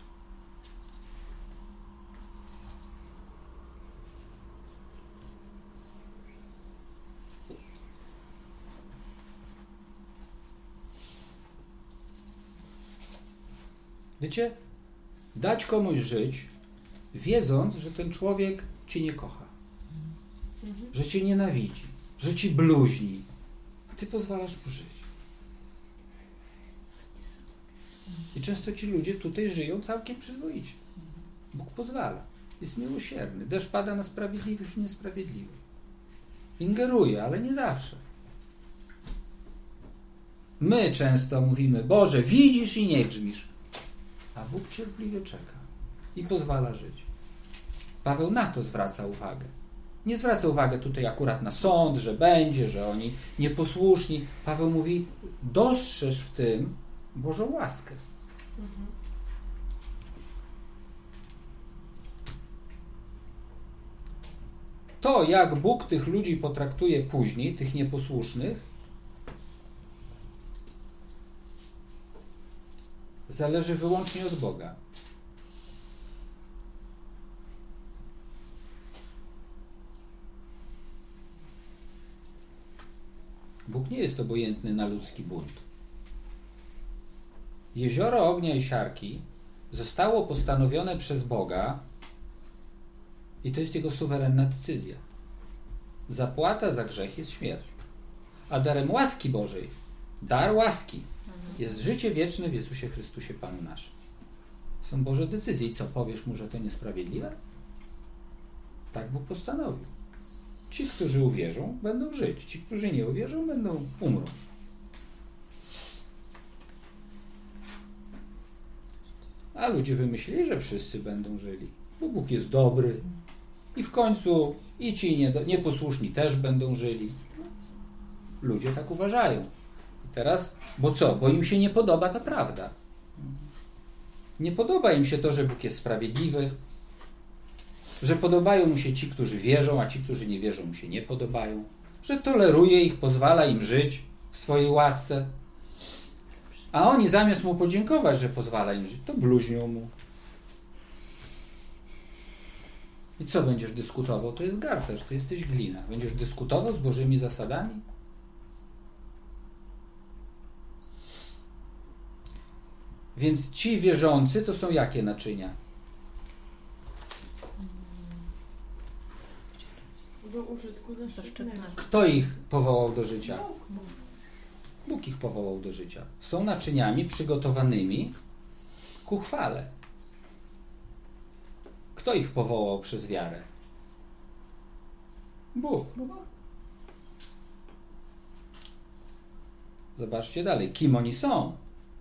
Wiecie, dać komuś żyć, wiedząc, że ten człowiek cię nie kocha, że cię nienawidzi, że ci bluźni, a ty pozwalasz mu żyć. I często ci ludzie tutaj żyją całkiem przyzwoicie. Bóg pozwala. Jest miłosierny. Deszcz pada na sprawiedliwych i niesprawiedliwych. Ingeruje, ale nie zawsze. My często mówimy, Boże, widzisz i nie grzmisz. A Bóg cierpliwie czeka i pozwala żyć. Paweł na to zwraca uwagę. Nie zwraca uwagę tutaj akurat na sąd, że będzie, że oni nieposłuszni. Paweł mówi, dostrzeż w tym Bożą łaskę. To, jak Bóg tych ludzi potraktuje później, tych nieposłusznych, zależy wyłącznie od Boga. Bóg nie jest obojętny na ludzki bunt. Jezioro ognia i siarki zostało postanowione przez Boga i to jest Jego suwerenna decyzja. Zapłata za grzech jest śmierć. A darem łaski Bożej, dar łaski, jest życie wieczne w Jezusie Chrystusie Panu naszym. Są Boże decyzje. I co, powiesz mu, że to niesprawiedliwe? Tak Bóg postanowił. Ci, którzy uwierzą, będą żyć. Ci, którzy nie uwierzą, umrą. A ludzie wymyślili, że wszyscy będą żyli. Bo Bóg jest dobry. I w końcu i ci nieposłuszni też będą żyli. Ludzie tak uważają. I teraz, bo co? Bo im się nie podoba ta prawda. Nie podoba im się to, że Bóg jest sprawiedliwy, że podobają mu się ci, którzy wierzą, a ci, którzy nie wierzą, mu się nie podobają, że toleruje ich, pozwala im żyć w swojej łasce, a oni zamiast mu podziękować, że pozwala im żyć, to bluźnią mu. I co będziesz dyskutował? To jest garncarz, ty jesteś glina. Będziesz dyskutował z Bożymi zasadami? Więc ci wierzący to są jakie naczynia? Do użytku zaszczytnego. Kto ich powołał do życia? Bóg ich powołał do życia. Są naczyniami przygotowanymi ku chwale. Kto ich powołał przez wiarę? Bóg. Zobaczcie dalej. Kim oni są?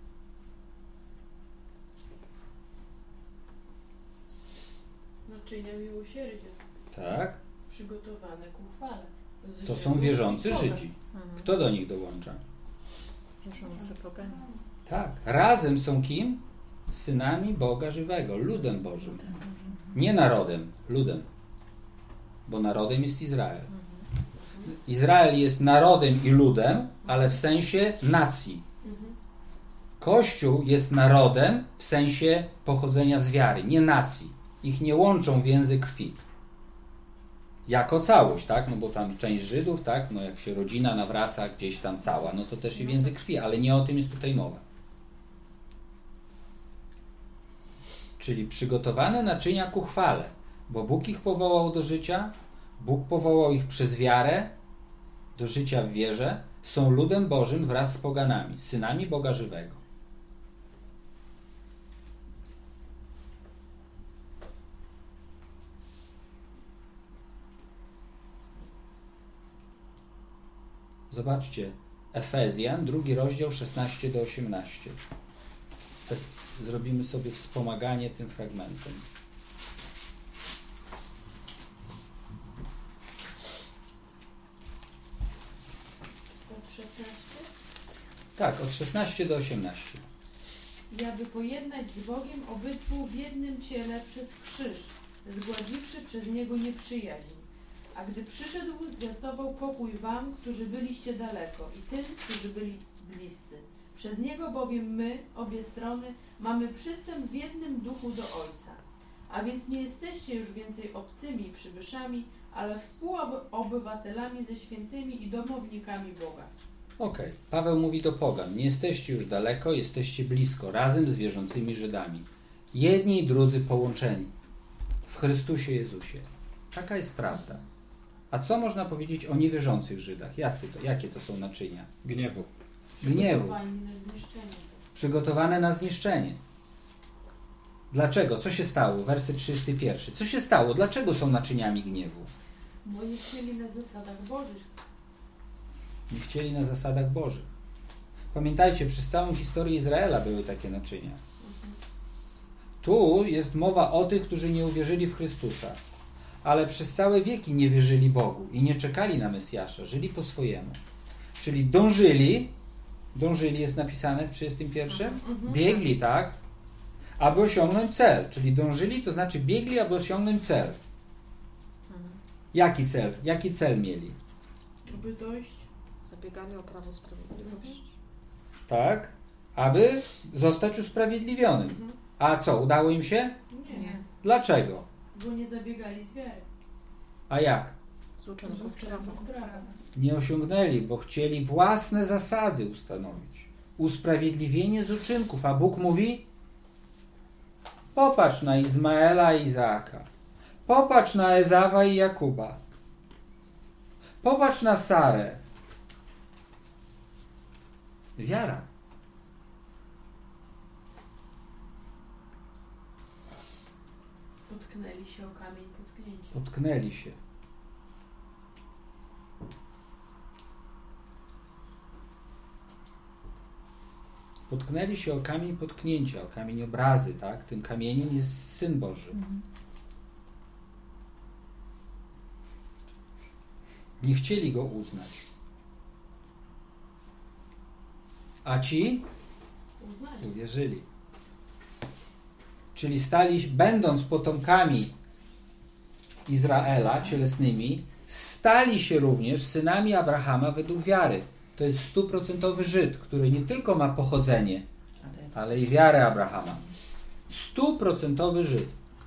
Naczynia miłosierdzia. Tak. Przygotowane ku chwale. To są wierzący Żydzi. Kto do nich dołącza? Wierzący poganie. Tak. Razem są kim? Synami Boga żywego, ludem Bożym. Nie narodem, ludem. Bo narodem jest Izrael. Izrael jest narodem i ludem, ale w sensie nacji. Kościół jest narodem w sensie pochodzenia z wiary, nie nacji. Ich nie łączą więzy krwi. Jako całość, tak? No bo tam część Żydów, tak? No jak się rodzina nawraca gdzieś tam cała, no to też i więzy krwi, ale nie o tym jest tutaj mowa. Czyli przygotowane naczynia ku chwale, bo Bóg ich powołał do życia, Bóg powołał ich przez wiarę do życia w wierze, są ludem Bożym wraz z poganami, synami Boga żywego. Zobaczcie, Efezjan, 2 rozdział, 16-18. Zrobimy sobie wspomaganie tym fragmentem. Od 16? Tak, od 16 do 18. I aby pojednać z Bogiem obydwu w jednym ciele przez krzyż, zgładziwszy przez Niego nieprzyjaźń. A gdy przyszedł, zwiastował pokój wam, którzy byliście daleko, i tym, którzy byli bliscy. Przez Niego bowiem my, obie strony, mamy przystęp w jednym duchu do Ojca. A więc nie jesteście już więcej obcymi i przybyszami, ale współobywatelami ze świętymi i domownikami Boga. Okej. Paweł mówi do pogan, nie jesteście już daleko, jesteście blisko, razem z wierzącymi Żydami. Jedni i drudzy połączeni w Chrystusie Jezusie. Taka jest prawda. A co można powiedzieć o niewierzących Żydach? Jakie to są naczynia? Gniewu. Przygotowane na zniszczenie. Dlaczego? Co się stało? Werset 31. Co się stało? Dlaczego są naczyniami gniewu? Bo nie chcieli na zasadach Bożych. Nie chcieli na zasadach Bożych. Pamiętajcie, przez całą historię Izraela były takie naczynia. Tu jest mowa o tych, którzy nie uwierzyli w Chrystusa, ale przez całe wieki nie wierzyli Bogu i nie czekali na Mesjasza, żyli po swojemu. Czyli dążyli jest napisane w 31, biegli, tak, aby osiągnąć cel. Czyli dążyli, to znaczy biegli, aby osiągnąć cel. Jaki cel? Jaki cel mieli? Żeby dojść. Zabiegali o prawo sprawiedliwości. Tak, aby zostać usprawiedliwionym. A co, udało im się? Nie. Dlaczego? Bo nie zabiegali z wiary. A jak? Z uczynków prawa. Nie osiągnęli, bo chcieli własne zasady ustanowić. Usprawiedliwienie z uczynków. A Bóg mówi: popatrz na Izmaela i Izaaka. Popatrz na Ezawa i Jakuba. Popatrz na Sarę. Wiara. Potknęli się o kamień potknięci. Potknęli się. Potknęli się o kamień potknięcia, o kamień obrazy, tak? Tym kamieniem jest Syn Boży. Nie chcieli Go uznać. A ci Uznali. uwierzyli. Czyli będąc potomkami Izraela cielesnymi, stali się również synami Abrahama według wiary. To jest 100% Żyd, który nie tylko ma pochodzenie, ale i wiarę Abrahama. 100% Żyd.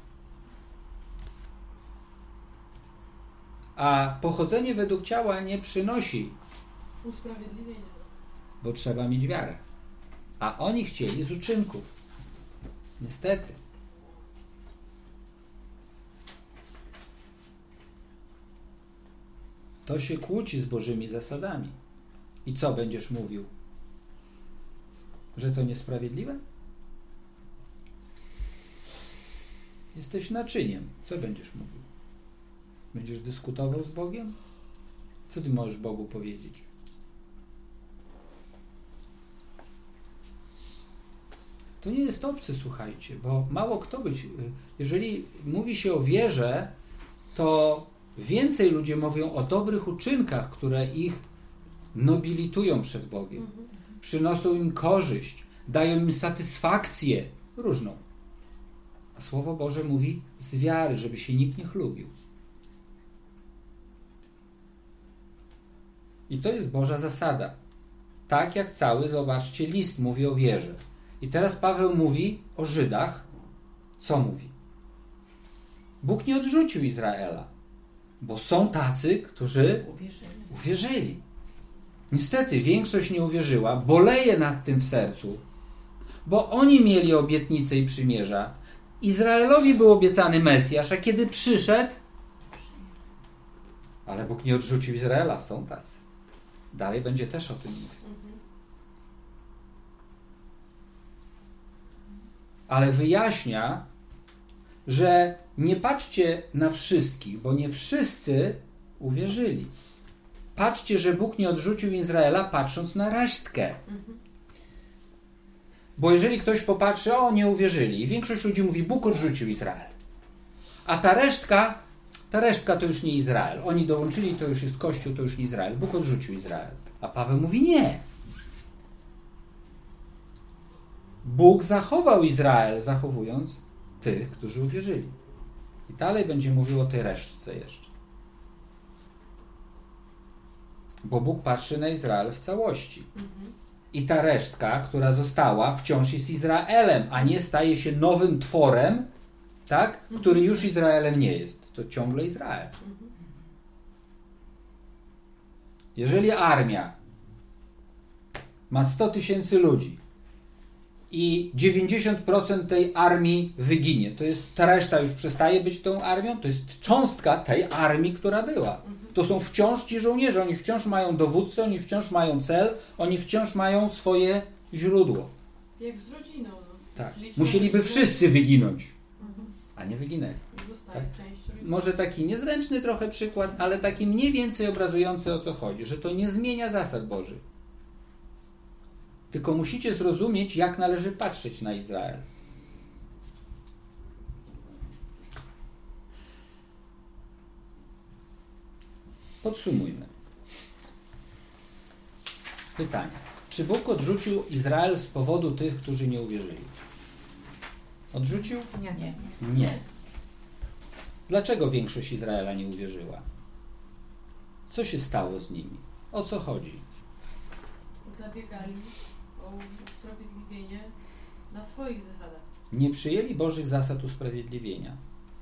A pochodzenie według ciała nie przynosi, Usprawiedliwienie. bo trzeba mieć wiarę. A oni chcieli z uczynków. Niestety. To się kłóci z Bożymi zasadami. I co będziesz mówił? Że to niesprawiedliwe? Jesteś naczyniem. Co będziesz mówił? Będziesz dyskutował z Bogiem? Co ty możesz Bogu powiedzieć? To nie jest obcy, słuchajcie, bo mało kto jeżeli mówi się o wierze, to więcej ludzie mówią o dobrych uczynkach, które ich nobilitują przed Bogiem. Przynoszą im korzyść, dają im satysfakcję różną. A Słowo Boże mówi z wiary, żeby się nikt nie chlubił. I to jest Boża zasada. Tak jak cały, zobaczcie, list mówi o wierze. I teraz Paweł mówi o Żydach. Co mówi? Bóg nie odrzucił Izraela, bo są tacy, którzy uwierzyli. Niestety większość nie uwierzyła, boleje nad tym w sercu, bo oni mieli obietnice i przymierza. Izraelowi był obiecany Mesjasz, a kiedy przyszedł, ale Bóg nie odrzucił Izraela, są tacy. Dalej będzie też o tym mówił. Ale wyjaśnia, że nie patrzcie na wszystkich, bo nie wszyscy uwierzyli. Patrzcie, że Bóg nie odrzucił Izraela, patrząc na resztkę. Bo jeżeli ktoś popatrzy, nie uwierzyli. I większość ludzi mówi, Bóg odrzucił Izrael. A ta resztka to już nie Izrael. Oni dołączyli, to już jest Kościół, to już nie Izrael. Bóg odrzucił Izrael. A Paweł mówi, nie. Bóg zachował Izrael, zachowując tych, którzy uwierzyli. I dalej będzie mówił o tej resztce jeszcze. Bo Bóg patrzy na Izrael w całości. I ta resztka, która została, wciąż jest Izraelem, a nie staje się nowym tworem, tak? Który już Izraelem nie jest. To ciągle Izrael. Jeżeli armia ma 100 000 ludzi i 90% tej armii wyginie, to jest, ta reszta już przestaje być tą armią, to jest cząstka tej armii, która była. To są wciąż ci żołnierze, oni wciąż mają dowódcę, oni wciąż mają cel, oni wciąż mają swoje źródło. Jak z rodziną. Tak. Musieliby wszyscy wyginąć, a nie wyginęli. Zostaje część rodziny. Może taki niezręczny trochę przykład, ale taki mniej więcej obrazujący, o co chodzi, że to nie zmienia zasad Bożych. Tylko musicie zrozumieć, jak należy patrzeć na Izrael. Podsumujmy. Pytanie. Czy Bóg odrzucił Izrael z powodu tych, którzy nie uwierzyli? Odrzucił? Nie. Nie. Dlaczego większość Izraela nie uwierzyła? Co się stało z nimi? O co chodzi? Zabiegali o usprawiedliwienie na swoich zasadach. Nie przyjęli Bożych zasad usprawiedliwienia.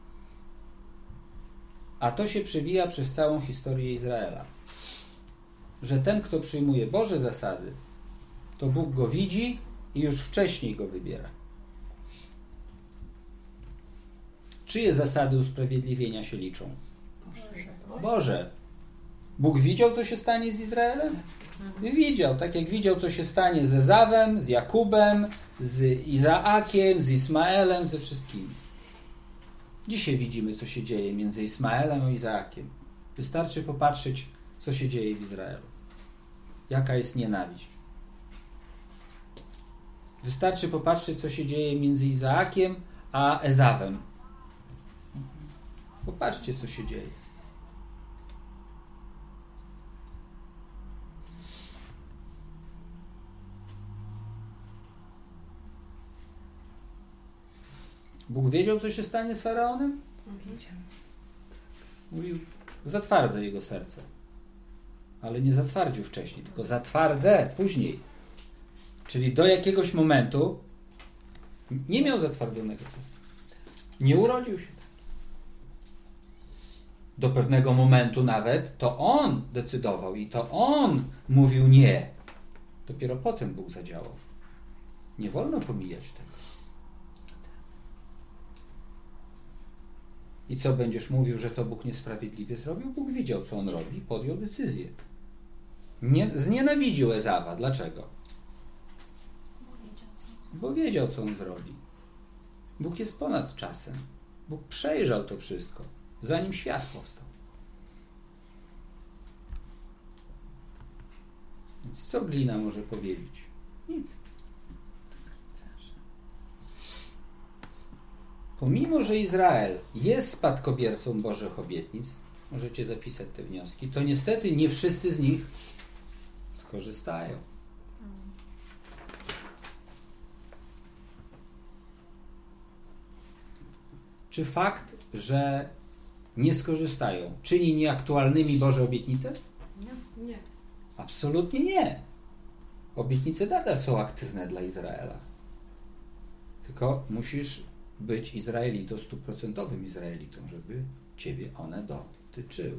A to się przewija przez całą historię Izraela. Że ten, kto przyjmuje Boże zasady, to Bóg go widzi i już wcześniej go wybiera. Czyje zasady usprawiedliwienia się liczą? Boże. Bóg widział, co się stanie z Izraelem? Widział, tak jak widział, co się stanie z Ezawem, z Jakubem, z Izaakiem, z Ismaelem, ze wszystkimi. Dzisiaj widzimy, co się dzieje między Ismaelem a Izaakiem. Wystarczy popatrzeć, co się dzieje w Izraelu. Jaka jest nienawiść. Wystarczy popatrzeć, co się dzieje między Izaakiem a Ezawem. Popatrzcie, co się dzieje. Bóg wiedział, co się stanie z Faraonem? Mówił, zatwardzę jego serce. Ale nie zatwardził wcześniej, tylko zatwardzę później. Czyli do jakiegoś momentu nie miał zatwardzonego serca. Nie urodził się tak. Do pewnego momentu nawet to on decydował i to on mówił nie. Dopiero potem Bóg zadziałał. Nie wolno pomijać tego. I co będziesz mówił, że to Bóg niesprawiedliwie zrobił? Bóg widział, co on robi i podjął decyzję. Znienawidził Ezawa. Dlaczego? Bo wiedział, co on zrobi. Bóg jest ponad czasem. Bóg przejrzał to wszystko, zanim świat powstał. Więc co glina może powiedzieć? Nic. Pomimo, że Izrael jest spadkobiercą Bożych obietnic, możecie zapisać te wnioski, to niestety nie wszyscy z nich skorzystają. Czy fakt, że nie skorzystają, czyni nieaktualnymi Boże obietnice? Nie. Absolutnie nie. Obietnice nadal są aktywne dla Izraela. Tylko musisz być Izraelitą, 100% Izraelitą, żeby ciebie one dotyczyły.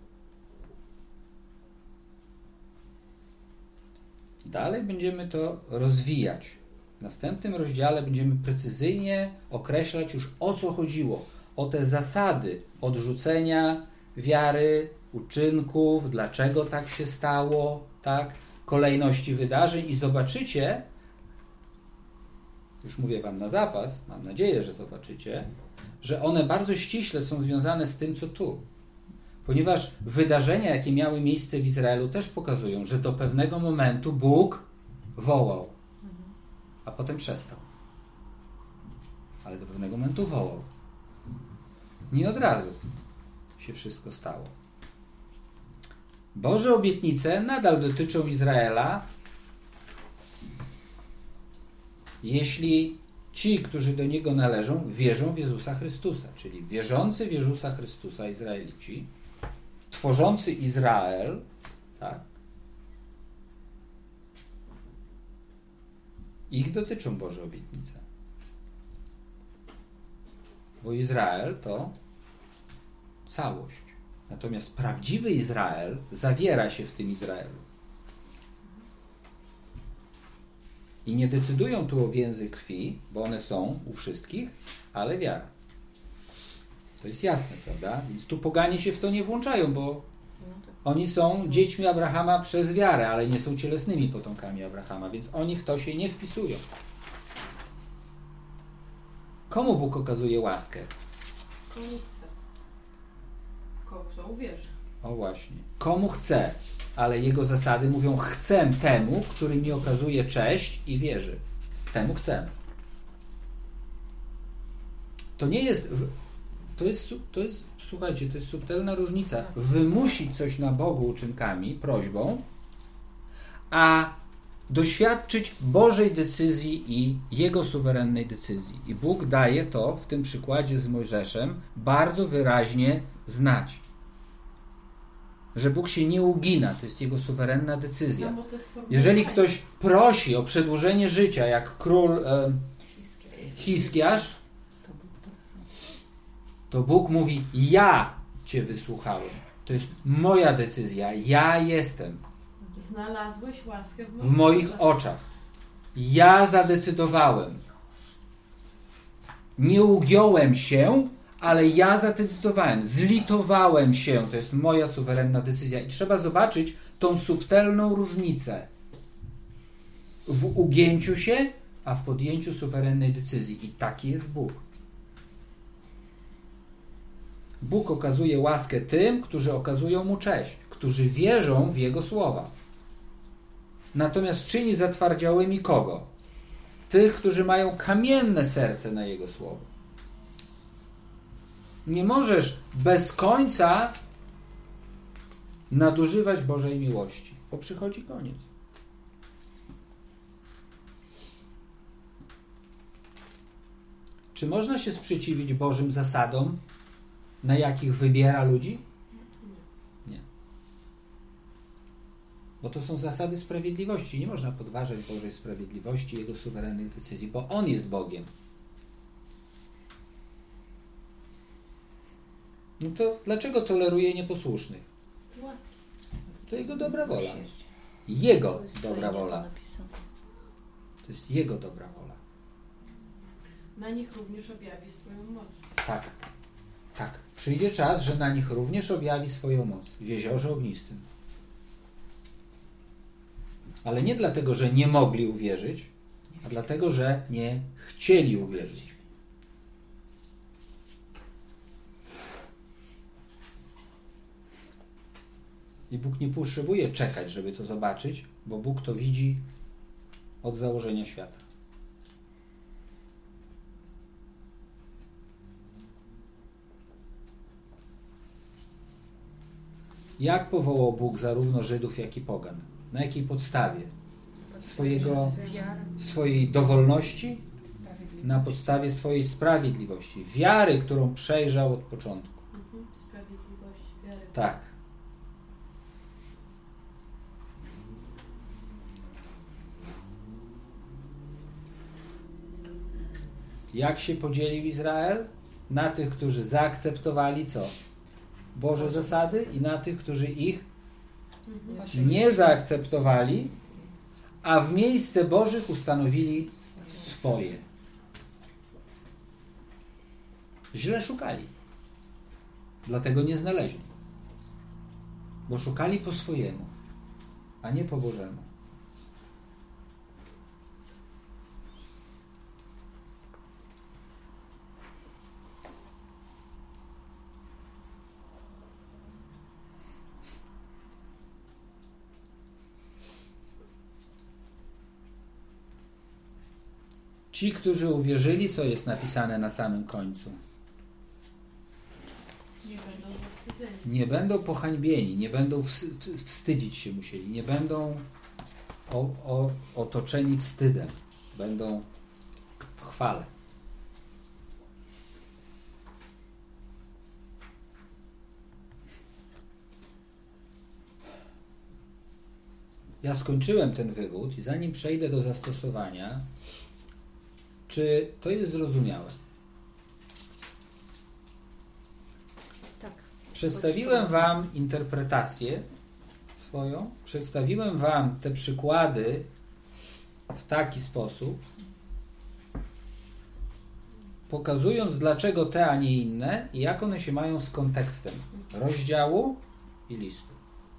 Dalej będziemy to rozwijać. W następnym rozdziale będziemy precyzyjnie określać już, o co chodziło. O te zasady odrzucenia wiary, uczynków, dlaczego tak się stało, tak? Kolejności wydarzeń i zobaczycie, już mówię wam na zapas, mam nadzieję, że zobaczycie, że one bardzo ściśle są związane z tym, co tu. Ponieważ wydarzenia, jakie miały miejsce w Izraelu, też pokazują, że do pewnego momentu Bóg wołał, a potem przestał. Ale do pewnego momentu wołał. Nie od razu się wszystko stało. Boże obietnice nadal dotyczą Izraela, jeśli ci, którzy do Niego należą, wierzą w Jezusa Chrystusa. Czyli wierzący w Jezusa Chrystusa Izraelici, tworzący Izrael, tak? Ich dotyczą Boże obietnice. Bo Izrael to całość. Natomiast prawdziwy Izrael zawiera się w tym Izraelu. I nie decydują tu o więzy krwi, bo one są u wszystkich, ale wiara. To jest jasne, prawda? Więc tu poganie się w to nie włączają, bo oni są dziećmi Abrahama przez wiarę, ale nie są cielesnymi potomkami Abrahama, więc oni w to się nie wpisują. Komu Bóg okazuje łaskę? Komu chce. Kto uwierzy. O właśnie. Komu chce, ale jego zasady mówią: chcę temu, który mi okazuje cześć i wierzy. Temu chcę. To nie jest... To jest, słuchajcie, to jest subtelna różnica. Wymusić coś na Bogu uczynkami, prośbą, a doświadczyć Bożej decyzji i Jego suwerennej decyzji. I Bóg daje to w tym przykładzie z Mojżeszem bardzo wyraźnie znać. Że Bóg się nie ugina, to jest Jego suwerenna decyzja. Samo te sformułowanie. Jeżeli ktoś prosi o przedłużenie życia, jak król Hiskiasz, to Bóg mówi: ja Cię wysłuchałem. To jest moja decyzja. Ja jestem Znalazłeś łaskę w moich oczach. Ja zadecydowałem. Nie ugiąłem się, ale ja zadecydowałem. Zlitowałem się. To jest moja suwerenna decyzja. I trzeba zobaczyć tą subtelną różnicę w ugięciu się, a w podjęciu suwerennej decyzji. I taki jest Bóg. Bóg okazuje łaskę tym, którzy okazują Mu cześć, którzy wierzą w Jego słowa. Natomiast czyni zatwardziałymi kogo? Tych, którzy mają kamienne serce na Jego słowo. Nie możesz bez końca nadużywać Bożej miłości, bo przychodzi koniec. Czy można się sprzeciwić Bożym zasadom, na jakich wybiera ludzi? Nie. Bo to są zasady sprawiedliwości. Nie można podważać Bożej sprawiedliwości, Jego suwerennych decyzji, bo On jest Bogiem. No to dlaczego toleruje nieposłusznych? To Jego dobra wola. Jego dobra wola. To jest Jego dobra wola. Na nich również objawi swoją moc. Tak. Tak. Przyjdzie czas, że na nich również objawi swoją moc w jeziorze ognistym. Ale nie dlatego, że nie mogli uwierzyć, a dlatego, że nie chcieli uwierzyć. I Bóg nie potrzebuje czekać, żeby to zobaczyć, bo Bóg to widzi od założenia świata. Jak powołał Bóg zarówno Żydów, jak i pogan? Na jakiej podstawie? Swojej dowolności? Na podstawie swojej sprawiedliwości. Wiary, którą przejrzał od początku. Sprawiedliwość, wiary. Tak. Jak się podzielił Izrael? Na tych, którzy zaakceptowali co? Boże zasady i na tych, którzy ich nie zaakceptowali, a w miejsce Bożych ustanowili swoje. Źle szukali. Dlatego nie znaleźli. Bo szukali po swojemu, a nie po Bożemu. Ci, którzy uwierzyli, co jest napisane na samym końcu. Nie będą zawstydzeni. Nie będą pohańbieni, nie będą wstydzić się musieli, nie będą otoczeni wstydem, będą w chwale. Ja skończyłem ten wywód i zanim przejdę do zastosowania, czy to jest zrozumiałe? Tak. Przedstawiłem Wam interpretację swoją, przedstawiłem Wam te przykłady w taki sposób, pokazując dlaczego te, a nie inne i jak one się mają z kontekstem rozdziału i listu.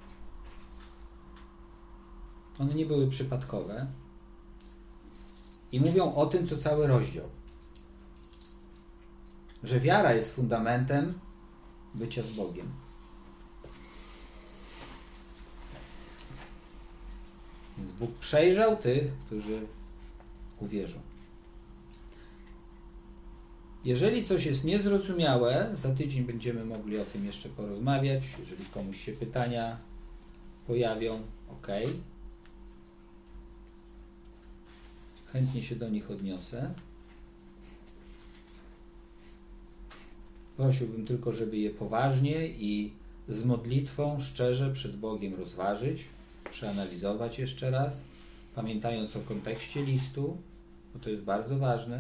One nie były przypadkowe i mówią o tym, co cały rozdział. Że wiara jest fundamentem bycia z Bogiem. Więc Bóg przejrzał tych, którzy uwierzą. Jeżeli coś jest niezrozumiałe, za tydzień będziemy mogli o tym jeszcze porozmawiać. Jeżeli komuś się pytania pojawią, ok. Chętnie się do nich odniosę. Prosiłbym tylko, żeby je poważnie i z modlitwą szczerze przed Bogiem rozważyć, przeanalizować jeszcze raz, pamiętając o kontekście listu, bo to jest bardzo ważne.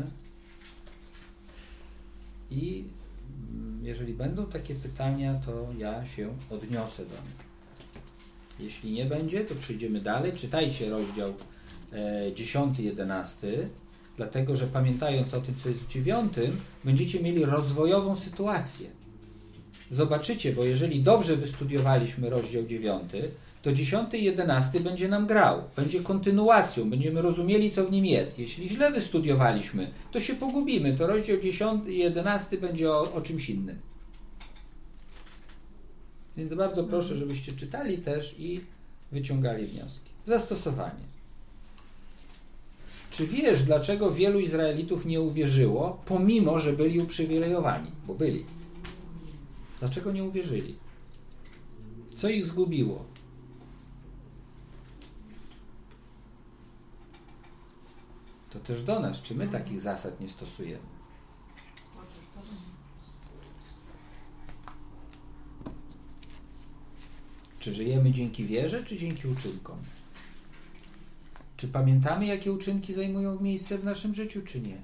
I jeżeli będą takie pytania, to ja się odniosę do nich. Jeśli nie będzie, to przejdziemy dalej. Czytajcie rozdział 10, 11, dlatego że pamiętając o tym, co jest w 9, będziecie mieli rozwojową sytuację. Zobaczycie, bo jeżeli dobrze wystudiowaliśmy rozdział 9, to 10 i 11 będzie nam grał, będzie kontynuacją, będziemy rozumieli, co w nim jest. Jeśli źle wystudiowaliśmy, to się pogubimy, to rozdział 10 i 11 będzie o czymś innym. Więc bardzo proszę, żebyście czytali też i wyciągali wnioski. Zastosowanie. Czy wiesz, dlaczego wielu Izraelitów nie uwierzyło, pomimo że byli uprzywilejowani? Bo byli. Dlaczego nie uwierzyli? Co ich zgubiło? To też do nas. Czy my takich zasad nie stosujemy? Czy żyjemy dzięki wierze, czy dzięki uczynkom? Czy pamiętamy, jakie uczynki zajmują miejsce w naszym życiu, czy nie?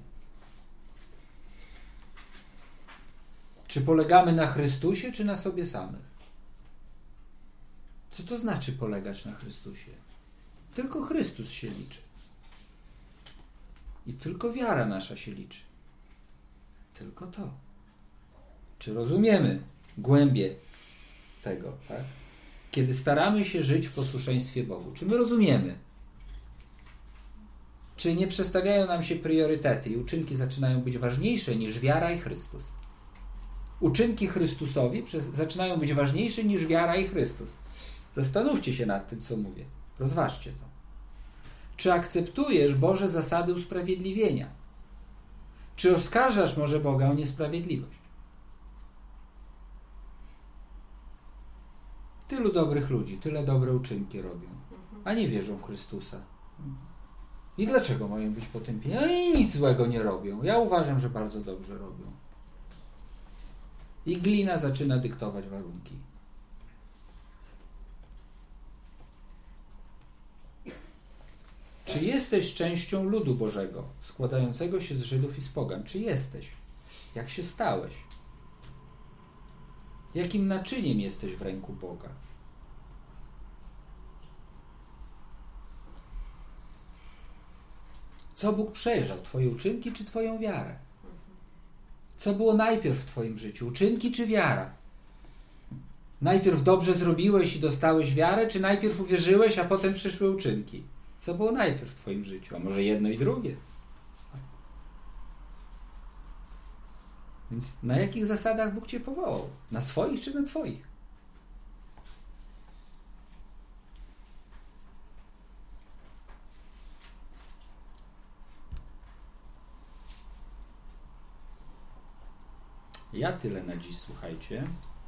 Czy polegamy na Chrystusie, czy na sobie samych? Co to znaczy polegać na Chrystusie? Tylko Chrystus się liczy. I tylko wiara nasza się liczy. Tylko to. Czy rozumiemy głębię tego, tak? Kiedy staramy się żyć w posłuszeństwie Bogu. Czy my rozumiemy? Czy nie przestawiają nam się priorytety i uczynki zaczynają być ważniejsze niż wiara i Chrystus? Uczynki Chrystusowi zaczynają być ważniejsze niż wiara i Chrystus. Zastanówcie się nad tym, co mówię. Rozważcie to. Czy akceptujesz Boże zasady usprawiedliwienia? Czy oskarżasz może Boga o niesprawiedliwość? Tylu dobrych ludzi, tyle dobre uczynki robią, a nie wierzą w Chrystusa. I dlaczego mają być potępieni? No i nic złego nie robią. Ja uważam, że bardzo dobrze robią. I glina zaczyna dyktować warunki. Czy jesteś częścią ludu Bożego, składającego się z Żydów i z pogan? Czy jesteś? Jak się stałeś? Jakim naczyniem jesteś w ręku Boga? Co Bóg przejrzał? Twoje uczynki czy Twoją wiarę? Co było najpierw w Twoim życiu? Uczynki czy wiara? Najpierw dobrze zrobiłeś i dostałeś wiarę, czy najpierw uwierzyłeś, a potem przyszły uczynki? Co było najpierw w Twoim życiu? A może jedno i drugie? Więc na jakich zasadach Bóg Cię powołał? Na swoich czy na Twoich? Ja tyle na dziś, słuchajcie.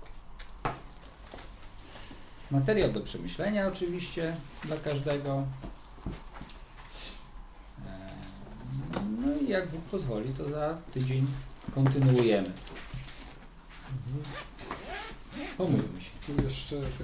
Materiał do przemyślenia oczywiście dla każdego. No i jak Bóg pozwoli, to za tydzień kontynuujemy. Pomóżmy się. Tu jeszcze